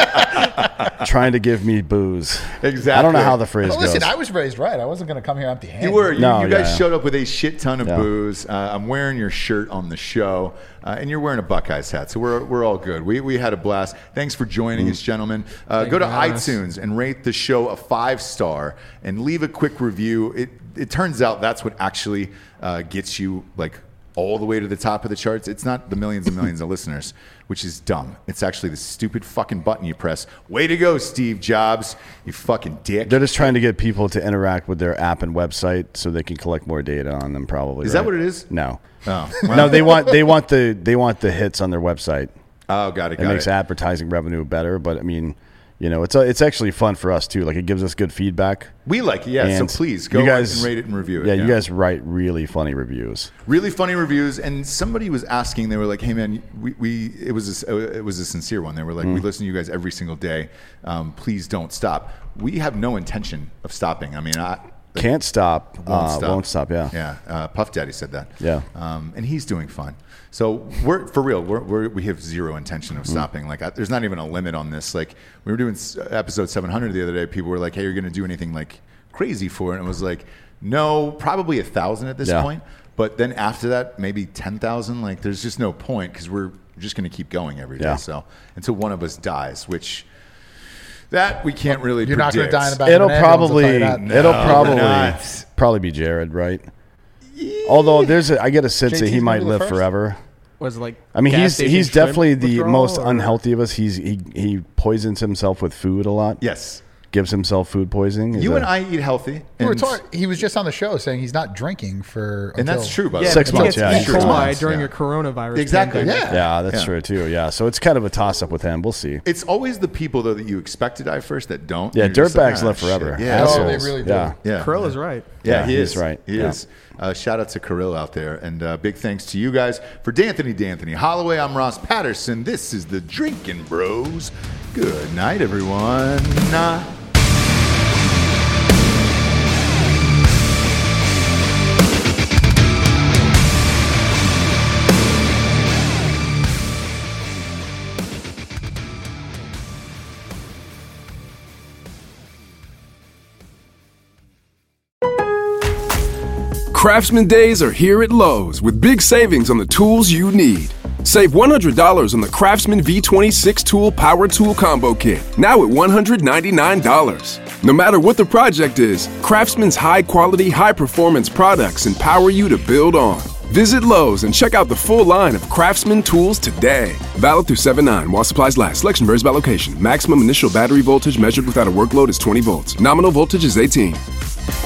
trying to give me booze. Exactly. I don't know how the phrase Well, listen, goes. I was raised right. I wasn't going to come here empty-handed. You were. You, No, you guys yeah, yeah. showed up with a shit ton of Yeah. booze. Uh, I'm wearing your shirt on the show, uh, and you're wearing a Buckeyes hat, so we're, we're all good. We, we had a blast. Thanks for joining us, gentlemen. Uh, go you to for having us. iTunes and rate the show a five star and leave a quick review. It it turns out that's what actually uh, gets you like all the way to the top of the charts. It's not the millions and millions of listeners, which is dumb. It's actually the stupid fucking button you press. Way to go, Steve Jobs, you fucking dick. They're just trying to get people to interact with their app and website so they can collect more data on them. Probably Is that right? what it is? No, Oh, no. They want they want the they want the hits on their website. oh, got it. It Got makes it. advertising revenue better. But I mean, you know, it's a, it's actually fun for us too. Like it gives us good feedback. We like it, yeah. And so please go you guys, and rate it and review it. Yeah, you guys write really funny reviews. really funny reviews. And somebody was asking, they were like, "Hey man, we, we it was a, it was a sincere one. They were like, Mm. we listen to you guys every single day. Um, please don't stop. We have no intention of stopping. I mean, I Can't stop. won't uh, stop. Won't stop. Yeah. yeah. Uh, Puff Daddy said that. Yeah. um, and he's doing fine. So we're for real. We're, we're we have zero intention of Mm. stopping. Like, I, there's not even a limit on this. Like, we were doing s- episode seven hundred the other day. People were like, "Hey, you're going to do anything like crazy for it?" And it was like, "No, probably a thousand at this Yeah. point." But then after that, maybe ten thousand. Like, there's just no point because we're just going to keep going every day. Yeah. So until one of us dies, which that we can't really. You're not going predict. to die in the back It'll of an ambulance, I'll tell probably you that. it'll No, probably not. probably be Jared, right? Although there's a, I get a sense J that T's he gonna might be the live first? forever. Was it like I mean, gas he's station he's shrimp definitely the withdrawal, most or- unhealthy of us. He's he he poisons himself with food a lot. Yes. Gives himself food poisoning. Is You that- and I eat healthy. We were and- talking, he was just on the show saying he's not drinking for. And that's until- true, by the Yeah, way. Six he months, gets yeah, E. six coli months, during yeah. your coronavirus. Exactly. pandemic. Yeah. Yeah, that's Yeah. true too. Yeah, so it's kind of a toss up with him. We'll see. It's always the people though that you expect to die first that don't. Yeah, You're just like, dirtbags "Ah, live shit." forever. Yeah, Oh, Assholes. they really do. Yeah. yeah. Krill is right. Yeah, Yeah, he he's is right. He Yeah. is. Uh, shout out to Kirill out there, and uh, big thanks to you guys for D'Anthony D'Anthony Holloway. I'm Ross Patterson. This is the Drinking Bros. Good night, everyone. Craftsman Days are here at Lowe's with big savings on the tools you need. Save one hundred dollars on the Craftsman V twenty-six Tool Power Tool Combo Kit, now at one hundred ninety-nine dollars. No matter what the project is, Craftsman's high-quality, high-performance products empower you to build on. Visit Lowe's and check out the full line of Craftsman tools today. Valid through seven nine while supplies last. Selection varies by location. Maximum initial battery voltage measured without a workload is twenty volts. Nominal voltage is eighteen.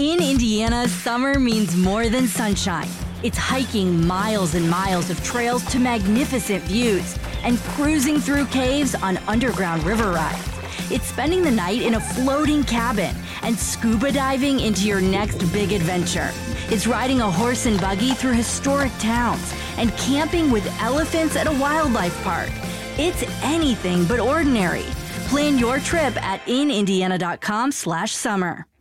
In Indiana, summer means more than sunshine. It's hiking miles and miles of trails to magnificent views and cruising through caves on underground river rides. It's spending the night in a floating cabin and scuba diving into your next big adventure. It's riding a horse and buggy through historic towns and camping with elephants at a wildlife park. It's anything but ordinary. Plan your trip at in indiana dot com slash summer.